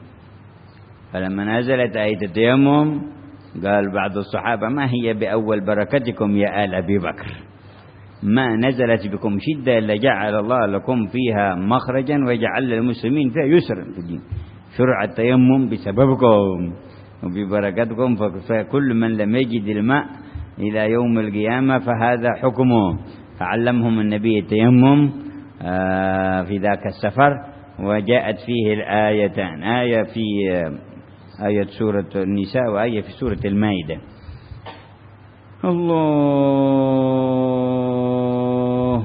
فلما نزلت آية التيمم قال بعض الصحابة ما هي بأول بركتكم يا آل أبي بكر، ما نزلت بكم شدة إلا جعل الله لكم فيها مخرجا وجعل المسلمين فيها يسرا في الدين. شرع التيمم بسببكم وببركتكم، فكل من لم يجد الماء إلى يوم القيامة فهذا حكمه. فعلمهم النبي التيمم في ذاك السفر، وجاءت فيه الآيتان، آية في آية سورة النساء وآية في سورة المائدة. الله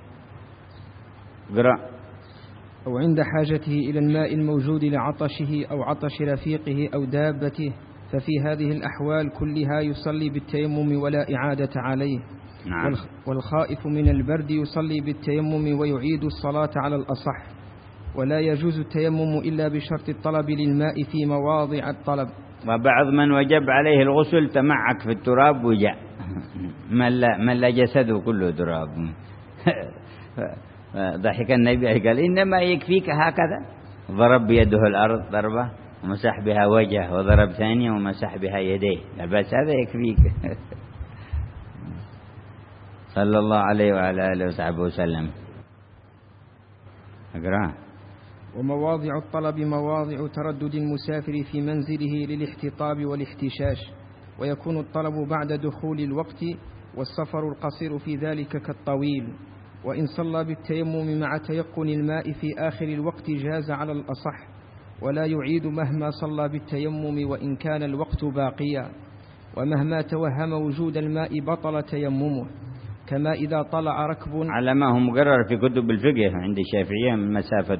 قرأ. أو عند حاجته إلى الماء الموجود لعطشه أو عطش رفيقه أو دابته، ففي هذه الأحوال كلها يصلي بالتيمم ولا إعادة عليه. نعم. والخائف من البرد يصلي بالتيمم ويعيد الصلاة على الأصح. ولا يجوز التيمم إلا بشرط الطلب للماء في مواضع الطلب. وبعض من وجب عليه الغسل تمعك في التراب وجاء ملا جسده كله تراب. ضحك النبي قال إنما يكفيك هكذا، ضرب بيده الأرض ضربة ومسح بها وجهه، وضرب ثانية ومسح بها يديه، بس هذا يكفيك. صلى الله عليه وعلى آله وصحبه وسلم. أقرأ. ومواضع الطلب مواضع تردد المسافر في منزله للاحتطاب والاحتشاش، ويكون الطلب بعد دخول الوقت، والسفر القصير في ذلك كالطويل. وإن صلى بالتيمم مع تيقن الماء في آخر الوقت جاز على الأصح، ولا يعيد مهما صلى بالتيمم وإن كان الوقت باقيا. ومهما توهم وجود الماء بطل تيممه، كما إذا طلع ركب على ما هو مقرر في كتب الفقه عند الشافعية من مسافة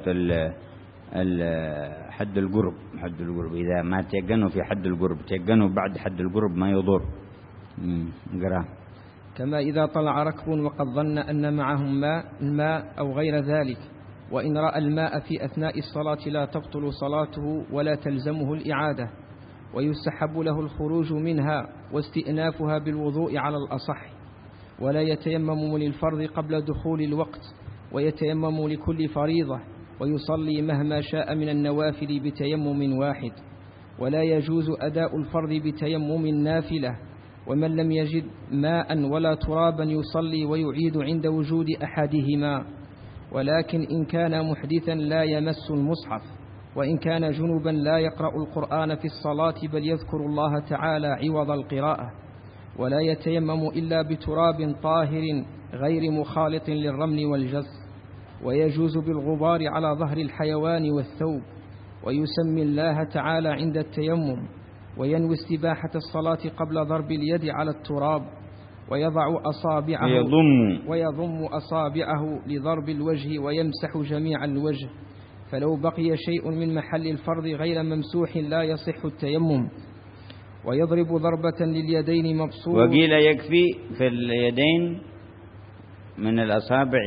حد القرب. إذا ما تيقنوا في حد القرب تيقنوا بعد حد القرب ما يضر. قرأ. كما إذا طلع ركب وقد ظن أن معهم الماء أو غير ذلك، وإن رأى الماء في أثناء الصلاة لا تبطل صلاته ولا تلزمه الإعادة، ويستحب له الخروج منها واستئنافها بالوضوء على الأصح. ولا يتيمم للفرض قبل دخول الوقت، ويتيمم لكل فريضة، ويصلي مهما شاء من النوافل بتيمم واحد. ولا يجوز أداء الفرض بتيمم نافلة. ومن لم يجد ماء ولا ترابا يصلي ويعيد عند وجود أحدهما، ولكن إن كان محدثا لا يمس المصحف، وإن كان جنبا لا يقرأ القرآن في الصلاة بل يذكر الله تعالى عوض القراءة. ولا يتيمم إلا بتراب طاهر غير مخالط للرمل والجس. ويجوز بالغبار على ظهر الحيوان والثوب. ويسمي الله تعالى عند التيمم، وينوي استباحة الصلاة قبل ضرب اليد على التراب. ويضع أصابعه ويضم أصابعه لضرب الوجه، ويمسح جميع الوجه. فلو بقي شيء من محل الفرض غير ممسوح لا يصح التيمم. ويضرب ضربة لليدين مبسوط. وقيل يكفي في اليدين من الأصابع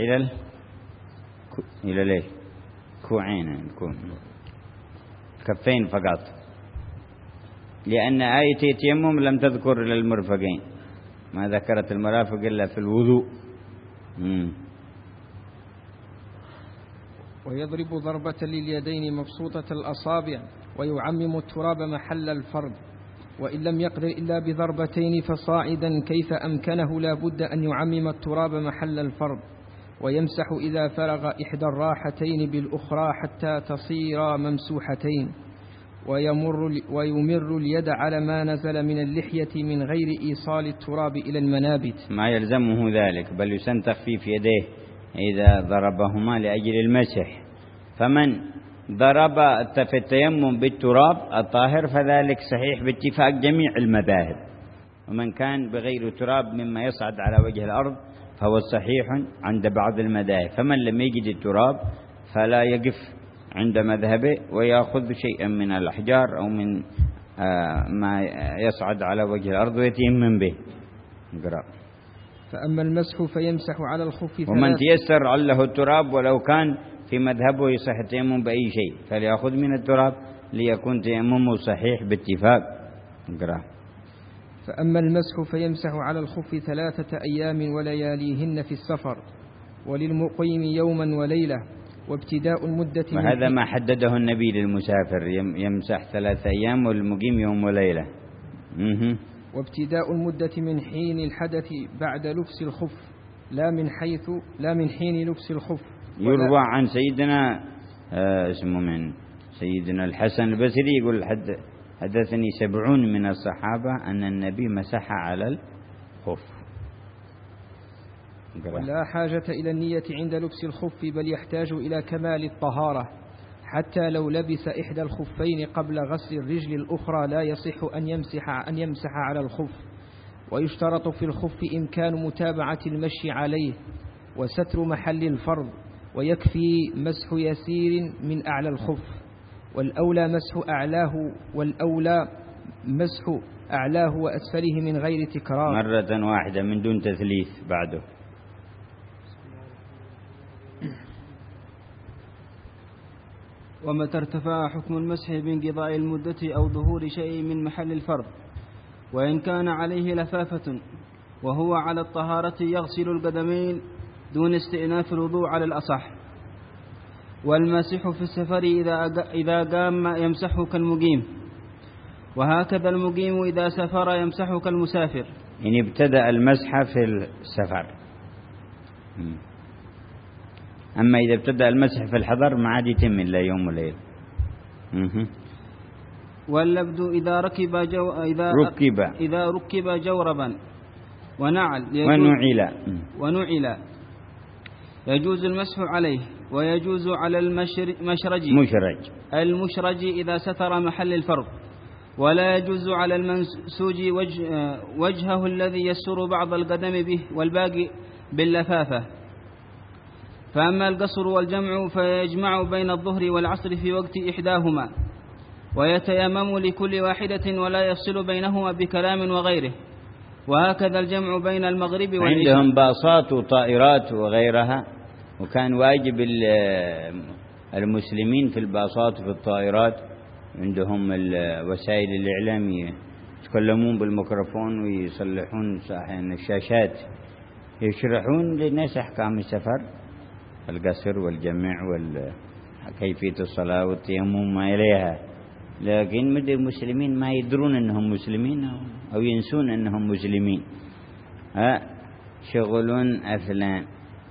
إلى ليه كوعين كفين فقط، لأن آية التيمم لم تذكر للمرفقين، ما ذكرت المرافق إلا في الوضوء. ويضرب ضربة لليدين مبسوطة الأصابع، ويعمم التراب محل الفرد. وإن لم يقدر إلا بضربتين فصاعدا كيف أمكنه لا بد أن يعمم التراب محل الفرد. ويمسح إذا فرغ إحدى الراحتين بالأخرى حتى تصيرا ممسوحتين. ويمر اليد على ما نزل من اللحية من غير إيصال التراب إلى المنابت. ما يلزمه ذلك، بل يسن تخفيف يديه إذا ضربهما لأجل المسح. فمن ضرب في التيمم بالتراب الطاهر فذلك صحيح باتفاق جميع المذاهب. ومن كان بغير تراب مما يصعد على وجه الأرض فهو صحيح عند بعض المذاهب. فمن لم يجد التراب فلا يقف عند مذهبه ويأخذ شيئا من الأحجار أو من ما يصعد على وجه الأرض ويتيمم به. اقرأ. فأما المسح فيمسح على الخف ومن تيسر عله التراب ولو كان في مذهبه يصح التيمم بأي شيء فليأخذ من التراب ليكون تيممه صحيح باتفاق. فأما المسح فيمسح على الخف 3 أيام ولياليهن في السفر، وللمقيم يوما وليلة، وابتداء المدة وهذا ما حدده النبي للمسافر، يمسح 3 أيام والمقيم يوم وليلة. وابتداء المدة من حين الحدث بعد لبس الخف لا من حين لبس الخف. يروى عن سيدنا اسمه من سيدنا الحسن البصري يقول حدثني 70 من الصحابة أن النبي مسح على الخف. ولا حاجة إلى النية عند لبس الخف، بل يحتاج إلى كمال الطهارة، حتى لو لبس إحدى الخفين قبل غسل الرجل الأخرى لا يصح أن يمسح على الخف. ويشترط في الخف إمكان متابعة المشي عليه وستر محل الفرض، ويكفي مسح يسير من أعلى الخف، والأولى مسح أعلاه وأسفله من غير تكرار مرة واحدة من دون تثليث بعده. ومتى ارتفع حكم المسح بانقضاء المدة أو ظهور شيء من محل الفرض، وإن كان عليه لفافة وهو على الطهارة يغسل القدمين دون استئناف الوضوء على الأصح. والماسح في السفر إذا قام يمسحه كالمقيم، وهكذا المقيم إذا سافر يمسحه كالمسافر. إن ابتدأ المسح في السفر، أما إذا ابتدأ المسح في الحضر ما عاد يتم إلا يوم وليل. واللبد إذا ركب جوربا ونعل يجوز المسح عليه، ويجوز على المشرج إذا ستر محل الفرض، ولا يجوز على المنسوج وجهه الذي يستر بعض القدم به والباقي باللفافة. فأما القصر والجمع فيجمع بين الظهر والعصر في وقت إحداهما، ويتيمم لكل واحدة ولا يفصل بينهما بكلام وغيره، وهكذا الجمع بين المغرب والعشاء. عندهم باصات وطائرات وغيرها، وكان واجب المسلمين في الباصات وفي الطائرات عندهم وسائل الإعلامية يتكلمون بالميكروفون ويصلحون الشاشات يشرحون للناس أحكام السفر، القصر والجمع وكيفية الصلاة والتيمم ما إليها. لكن مدى المسلمين ما يدرون أنهم مسلمين أو ينسون أنهم مسلمين. شغل أفلام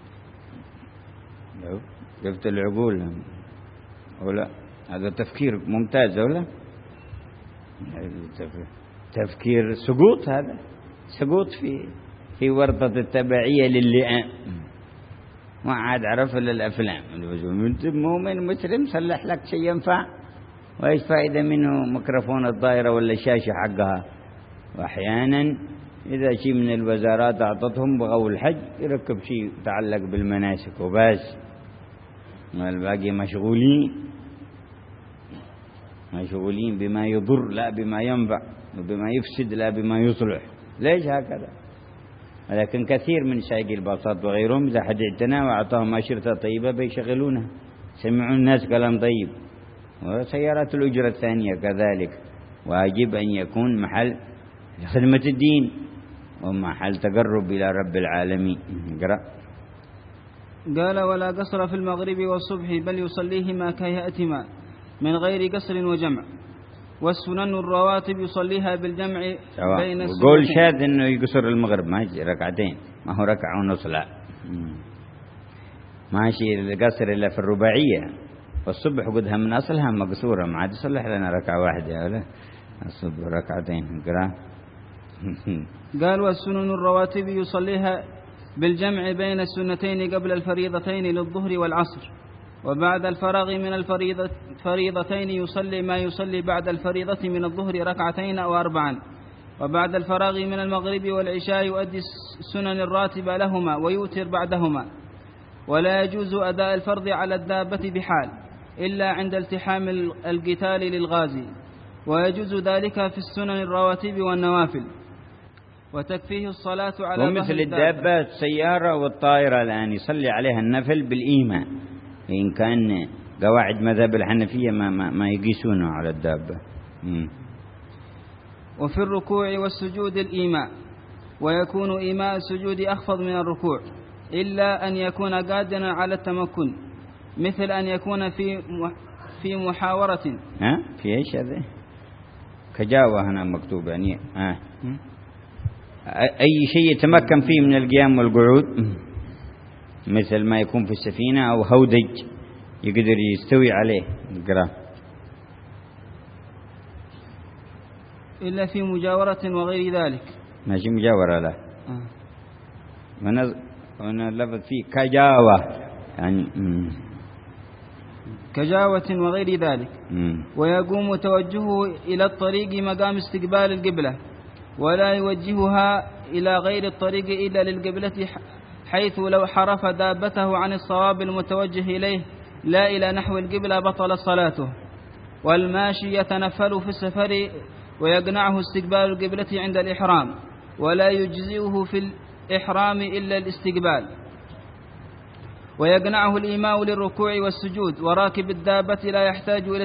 شفت العقول ولا هذا تفكير ممتاز ولا تفكير سقوط، هذا سقوط في ورطة التبعية للئام. ما عاد عرف إلا الأفلام. مؤمن مسلم صلح لك شيء ينفع، وإيش فائدة منه ميكروفون الطائرة ولا الشاشة حقها. وأحيانا إذا شيء من الوزارات أعطتهم بغوا الحج يركب شيء يتعلق بالمناسك وبس، والباقي مشغولين بما يضر لا بما ينفع، وبما يفسد لا بما يصلح. ليش هكذا؟ لكن كثير من سائقي الباصات وغيرهم إذا حد اعتنى وأعطاهم أشرطة طيبة بيشغلونها، سمعوا الناس كلام طيب. وسيارات الأجرة الثانية كذلك واجب أن يكون محل خدمة الدين ومحل تقرب إلى رب العالمين. قال: ولا قصر في المغرب والصبح، بل يصليهما كهيئتهما من غير قصر وجمع. والسنن الرواتب يصليها بالجمع بين السنتين. قول شاذ انه يقصر المغرب ما يجي ركعتين، ما هو ركعة ونص، لا ماشي القصر الا في الرباعية. والصبح قدها من اصلها مقصورة، ما عاد يصلح لنا ركعة واحدة ولا الصبح ركعتين. قال: والسنن الرواتب يصليها بالجمع بين السنتين قبل الفريضتين للظهر والعصر، وبعد الفراغ من الفريضتين يصلي ما يصلي بعد الفريضة من الظهر 2 أو 4، وبعد الفراغ من المغرب والعشاء يؤدي السنن الراتبة لهما ويوتر بعدهما. ولا يجوز أداء الفرض على الدابة بحال إلا عند التحام القتال للغازي، ويجوز ذلك في السنن الرواتب والنوافل. وتكفيه الصلاة على ومثل الدابة السيارة والطائرة الآن يصلي عليها النفل بالإيمان، إن كان قواعد مذهب الحنفية ما يقيسونه على الدابة. وفي الركوع والسجود الإيماء، ويكون إيماء السجود أخفض من الركوع إلا أن يكون قادرا على التمكن، مثل أن يكون في محاورة. في إيش هذا؟ كجاوة هنا مكتوب يعني أي شيء يتمكن فيه من القيام والقعود، مثل ما يكون في السفينة أو هودج يقدر يستوي عليه. نقرأ إلا في مجاورة وغير ذلك. ماشي مجاورة لا هنا لفظ فيه كجاوة يعني كجاوة وغير ذلك. ويقوم توجهه إلى الطريق مقام استقبال القبلة، ولا يوجهها إلى غير الطريق إلا للقبلة، حيث لو حرف دابته عن الصواب المتوجه إليه لا إلى نحو القبلة بطل صلاته. والماشي يتنفل في السفر ويقنعه استقبال القبلة عند الإحرام، ولا يجزئه في الإحرام إلا الاستقبال، ويقنعه الإيماء للركوع والسجود. وراكب الدابة لا يحتاج إلى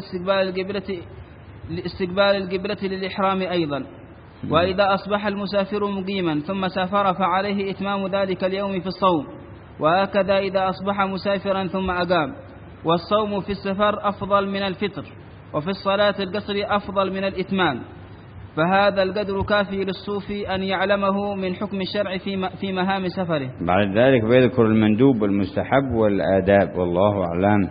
استقبال القبلة للإحرام أيضا. وإذا أصبح المسافر مقيما ثم سافر فعليه إتمام ذلك اليوم في الصوم، وهكذا إذا أصبح مسافرا ثم أقام. والصوم في السفر أفضل من الفطر، وفي الصلاة القصر أفضل من الإتمام. فهذا القدر كافي للصوفي أن يعلمه من حكم الشرع في مهام سفره. بعد ذلك بيذكر المندوب والمستحب والآداب، والله أعلم.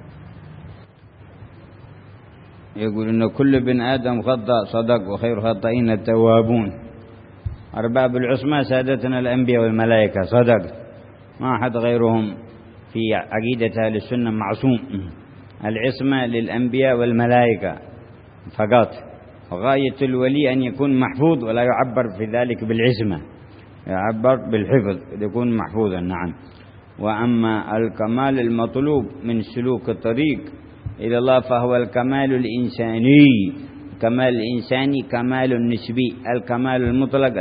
يقول إن كل ابن آدم خطأ صدق، وخير خطئين التوابون. أرباب العصمة سادتنا الأنبياء والملائكة صدق، ما أحد غيرهم في عقيدة أهل السنة معصوم. العصمة للأنبياء والملائكة فقط، غاية الولي أن يكون محفوظ، ولا يعبر في ذلك بالعصمة، يعبر بالحفظ، يكون محفوظا. نعم. وأما الكمال المطلوب من سلوك الطريق إلى الله فهو الكمال الإنساني. الكمال الإنساني كمال نسبي، الكمال المطلق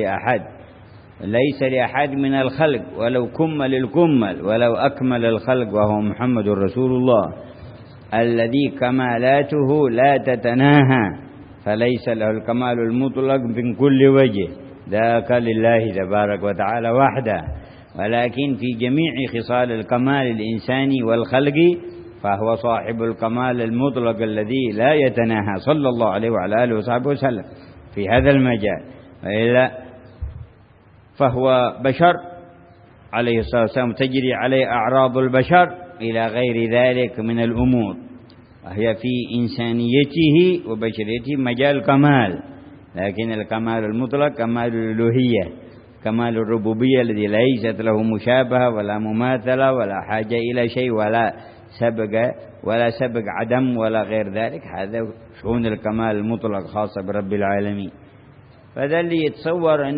ليس لأحد من الخلق، ولو كمل الكمل، ولو أكمل الخلق وهو محمد رسول الله الذي كمالاته لا تتناهى، فليس له الكمال المطلق من كل وجه، ذاك لله تبارك وتعالى وحده. ولكن في جميع خصال الكمال الإنساني والخلقي فهو صاحب الكمال المطلق الذي لا يتناهى، صلى الله عليه وعلى آله وصحبه وسلم في هذا المجال. وإلا فهو بشر عليه الصلاة والسلام، تجري عليه أعراض البشر إلى غير ذلك من الأمور، وهي في إنسانيته وبشريته مجال كمال. لكن الكمال المطلق كمال الألوهية، كمال الربوبية الذي ليست له مشابهة ولا مماثلة ولا حاجة إلى شيء ولا سبق عدم ولا غير ذلك. هذا شؤون الكمال المطلق خاصة برب العالمين. فذا اللي يتصور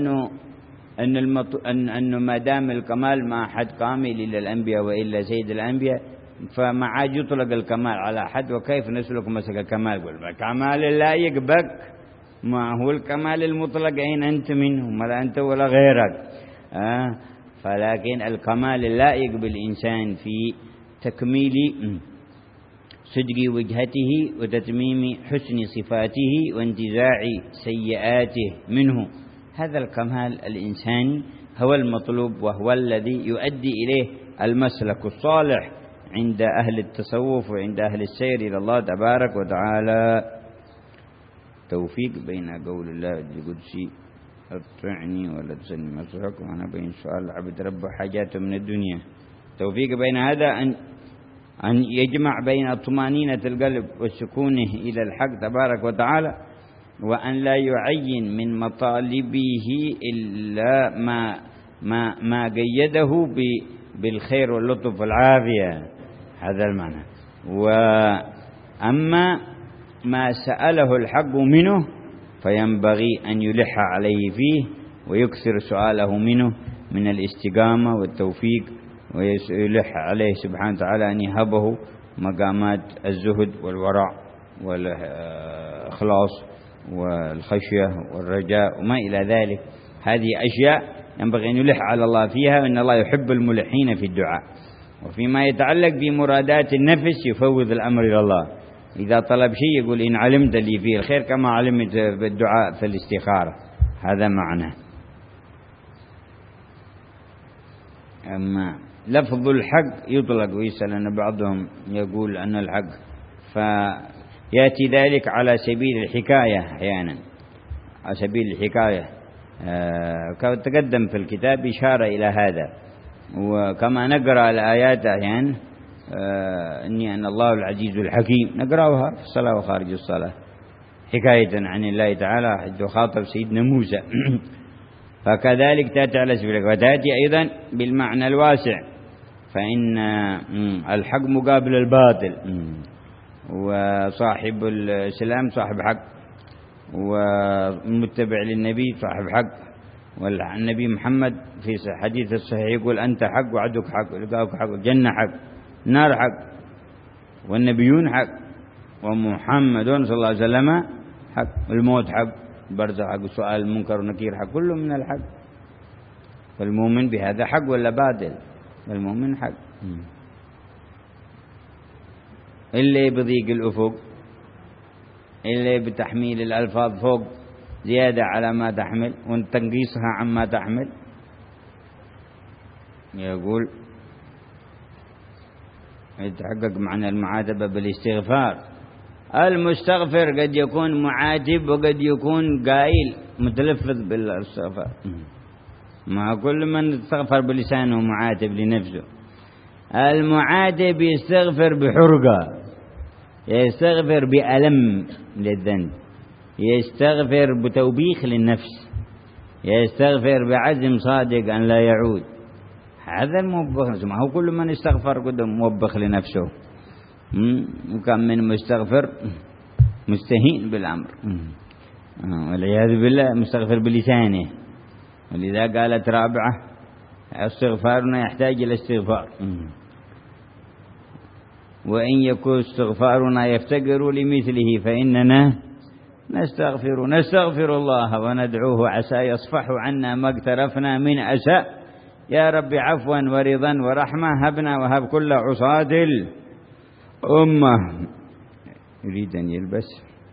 أنه ما دام الكمال ما أحد كامل إلا الأنبياء وإلا سيد الأنبياء، فما عاد يطلق الكمال على أحد. وكيف نسلك مسك الكمال؟ قل كمال لا يقبك، ما هو الكمال المطلق أين أنت منه؟ ولا أنت ولا غيرك. فلكن الكمال اللائق بالإنسان في تكميل صدق وجهته وتتميم حسن صفاته وانتزاع سيئاته منه. هذا الكمال الإنساني هو المطلوب، وهو الذي يؤدي إليه المسلك الصالح عند أهل التصوف وعند أهل السير إلى الله تبارك وتعالى. توفيق بين قول الله القدسي اطعني ولا تسلني مسرك، وأنا بين سؤال العبد رب حاجاته من الدنيا. توفيق بين هذا أن يجمع بين طمأنينة القلب وسكونه إلى الحق تبارك وتعالى، وأن لا يعين من مطالبه إلا ما قيده بالخير واللطف والعافية. هذا المعنى. وأما ما سأله الحق منه فينبغي أن يلح عليه فيه ويكثر سؤاله منه من الاستقامة والتوفيق، ويلح عليه سبحانه وتعالى أن يهبه مقامات الزهد والورع والإخلاص والخشية والرجاء وما إلى ذلك. هذه أشياء ينبغي أن يلح على الله فيها، وإن الله يحب الملحين في الدعاء. وفيما يتعلق بمرادات النفس يفوض الأمر إلى الله، إذا طلب شيء يقول إن علمت لي فيه الخير كما علمت بالدعاء في الاستخارة، هذا معنى. أما لفظ الحق يطلق، ويسأل أن بعضهم يقول أن الحق، فيأتي ذلك على سبيل الحكاية أحيانا، على سبيل الحكاية. تقدم في الكتاب إشارة إلى هذا، وكما نقرأ الآيات أحيانا إني أن الله العزيز الحكيم نقرأها في الصلاة وخارج الصلاة حكاية عن الله تعالى حيث خاطب سيدنا موسى. فكذلك تأتي على سبيل، وتأتي أيضا بالمعنى الواسع، فإن الحق مقابل الباطل، وصاحب الإسلام صاحب حق، ومتبع للنبي صاحب حق. والنبي محمد في حديث الصحيح يقول أنت حق وعدك حق ولقاؤك حق، الجنة حق، النار حق، والنبيون حق، ومحمد صلى الله عليه وسلم حق، والموت حق، برزخ حق، سؤال المنكر والنكير حق، كله من الحق. فالمؤمن بهذا حق ولا باطل؟ المؤمن حق. اللي بضيق الأفق، اللي بتحميل الألفاظ فوق زيادة على ما تحمل وتنقيصها عما تحمل، يقول يتحقق معنى المعاتبة بالاستغفار. المستغفر قد يكون معاتب وقد يكون قائل متلفظ بالاستغفار، ما كل من استغفر بلسانه معاتب لنفسه. المعاتب يستغفر بحرقة، يستغفر بألم للذنب، يستغفر بتوبيخ للنفس، يستغفر بعزم صادق أن لا يعود. هذا الموبخ، ما هو كل من استغفر قد موبخ لنفسه، وكم من مستغفر مستهين بالأمر والعياذ بالله، مستغفر بلسانه. ولذا قالت رابعة استغفارنا يحتاج إلى استغفار، وإن يكون استغفارنا يفتقر لمثله فإننا نستغفر الله وندعوه عسى يصفح عنا ما اقترفنا من أساء. يا رب عفوا ورضا ورحمة هبنا وهب كل عصاة الأمة. يريد أن يلبس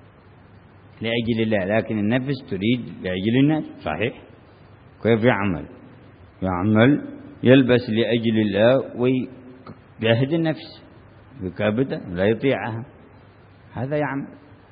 لأجل الله، لكن النفس تريد لأجل الناس. صحيح، كيف يعمل يلبس لأجل الله ويجاهد النفس بكابده لا يطيعها، هذا يعمل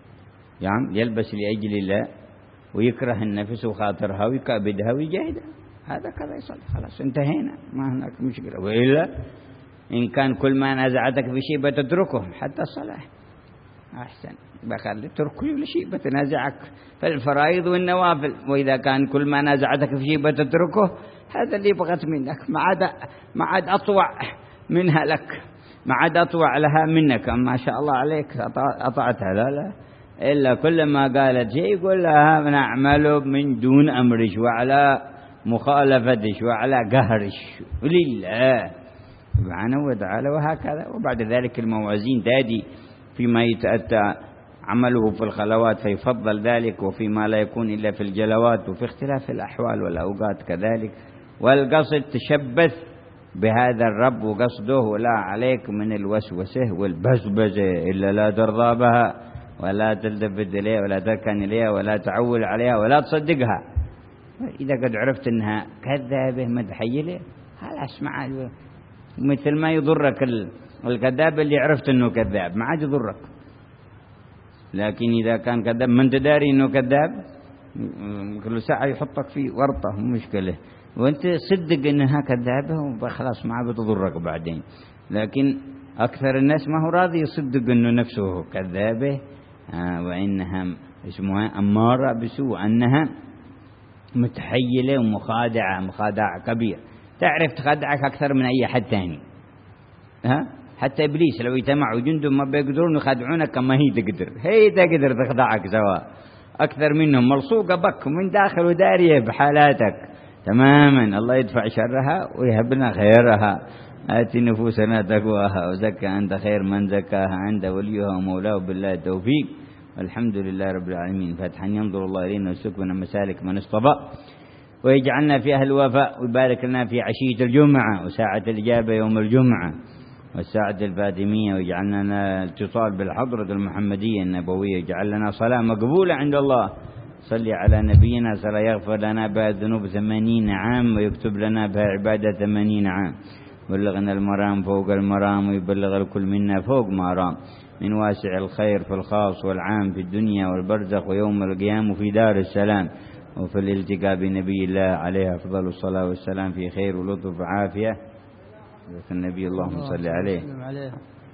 يلبس لأجل الله ويكره النفس وخاطرها ويكابدها ويجاهدها، هذا كذا يصلي. خلاص انتهينا، ما هناك مشكلة. وإلا إن كان كل ما نزعتك بشيء بتتركه حتى الصلاة أحسن، بخلي ترك كل شيء بتنازعك في الفرائض والنوافل. وإذا كان كل ما نزعتك في شيء بتتركه، هذا اللي بغت منك، ما عاد أطوع منها لك، ما عاد أطوع لها منك. ما شاء الله عليك أطعتها، لا إلا كل ما قالت شيء يقول لها نعمل من دون أمرش وعلى مخالفتش وعلى قهرش لله سبحانه وتعالى. وهكذا. وبعد ذلك الموازين تادي فيما يتأتى عمله في الخلوات فيفضل ذلك، وفيما لا يكون إلا في الجلوات، وفي اختلاف الأحوال والأوقات كذلك. والقصد تشبث بهذا الرب وقصده، ولا عليك من الوسوسة والبزبزة إلا لا ترضى بها ولا تلتفت إليها ولا تركن إليها ولا تعول عليها ولا تصدقها. إذا قد عرفت أنها كذابة متحيلة خلاص، مثل ما يضرك الكذاب اللي عرفت أنه كذاب ما عاد يضرك. لكن إذا كان كذاب ما أنت داري أنه كذاب، كل ساعة يحطك في ورطة مشكلة، وأنت صدق أنها كذابة وخلاص ما عاد بتضرك بعدين. لكن أكثر الناس ما هو راضي يصدق أنه نفسه كذابة، وإنها اسمها أمارة بسوء، أنها متحيلة ومخادعة، مخادع كبير، تعرف تخدعك أكثر من أي حد ثاني. حتى إبليس لو يجتمعوا جنده ما بيقدرون يخدعونك كما هي تقدر تخدعك سواء، أكثر منهم ملصوقة بك من داخل ودارية بحالاتك تماما. الله يدفع شرها ويهبنا خيرها. آتي نفوسنا تقواها وزكى أنت خير من زكاها، أنت وليها ومولاه، بالله التوفيق، والحمد لله رب العالمين. فتحا ينظر الله إلينا ويسلكنا مسالك من اصطفى. ويجعلنا في أهل الوفاء، ويبارك لنا في عشية الجمعة وساعة الإجابة يوم الجمعة والساعة الفاتمية، ويجعلنا اتصال بالحضرة المحمدية النبوية، يجعل لنا صلاة مقبولة عند الله. صلي على نبينا صلى يغفر لنا بها الذنوب 80 عام ويكتب لنا بها عبادة 80 عام، بلغنا المرام فوق المرام ويبلغ الكل منا فوق ما رام، من واسع الخير في الخاص والعام، في الدنيا والبرزخ ويوم القيام وفي دار السلام، وفي الالتقاء بنبي الله عليه أفضل الصلاة والسلام في خير ولطف وعافية. النبي اللهم صل عليه.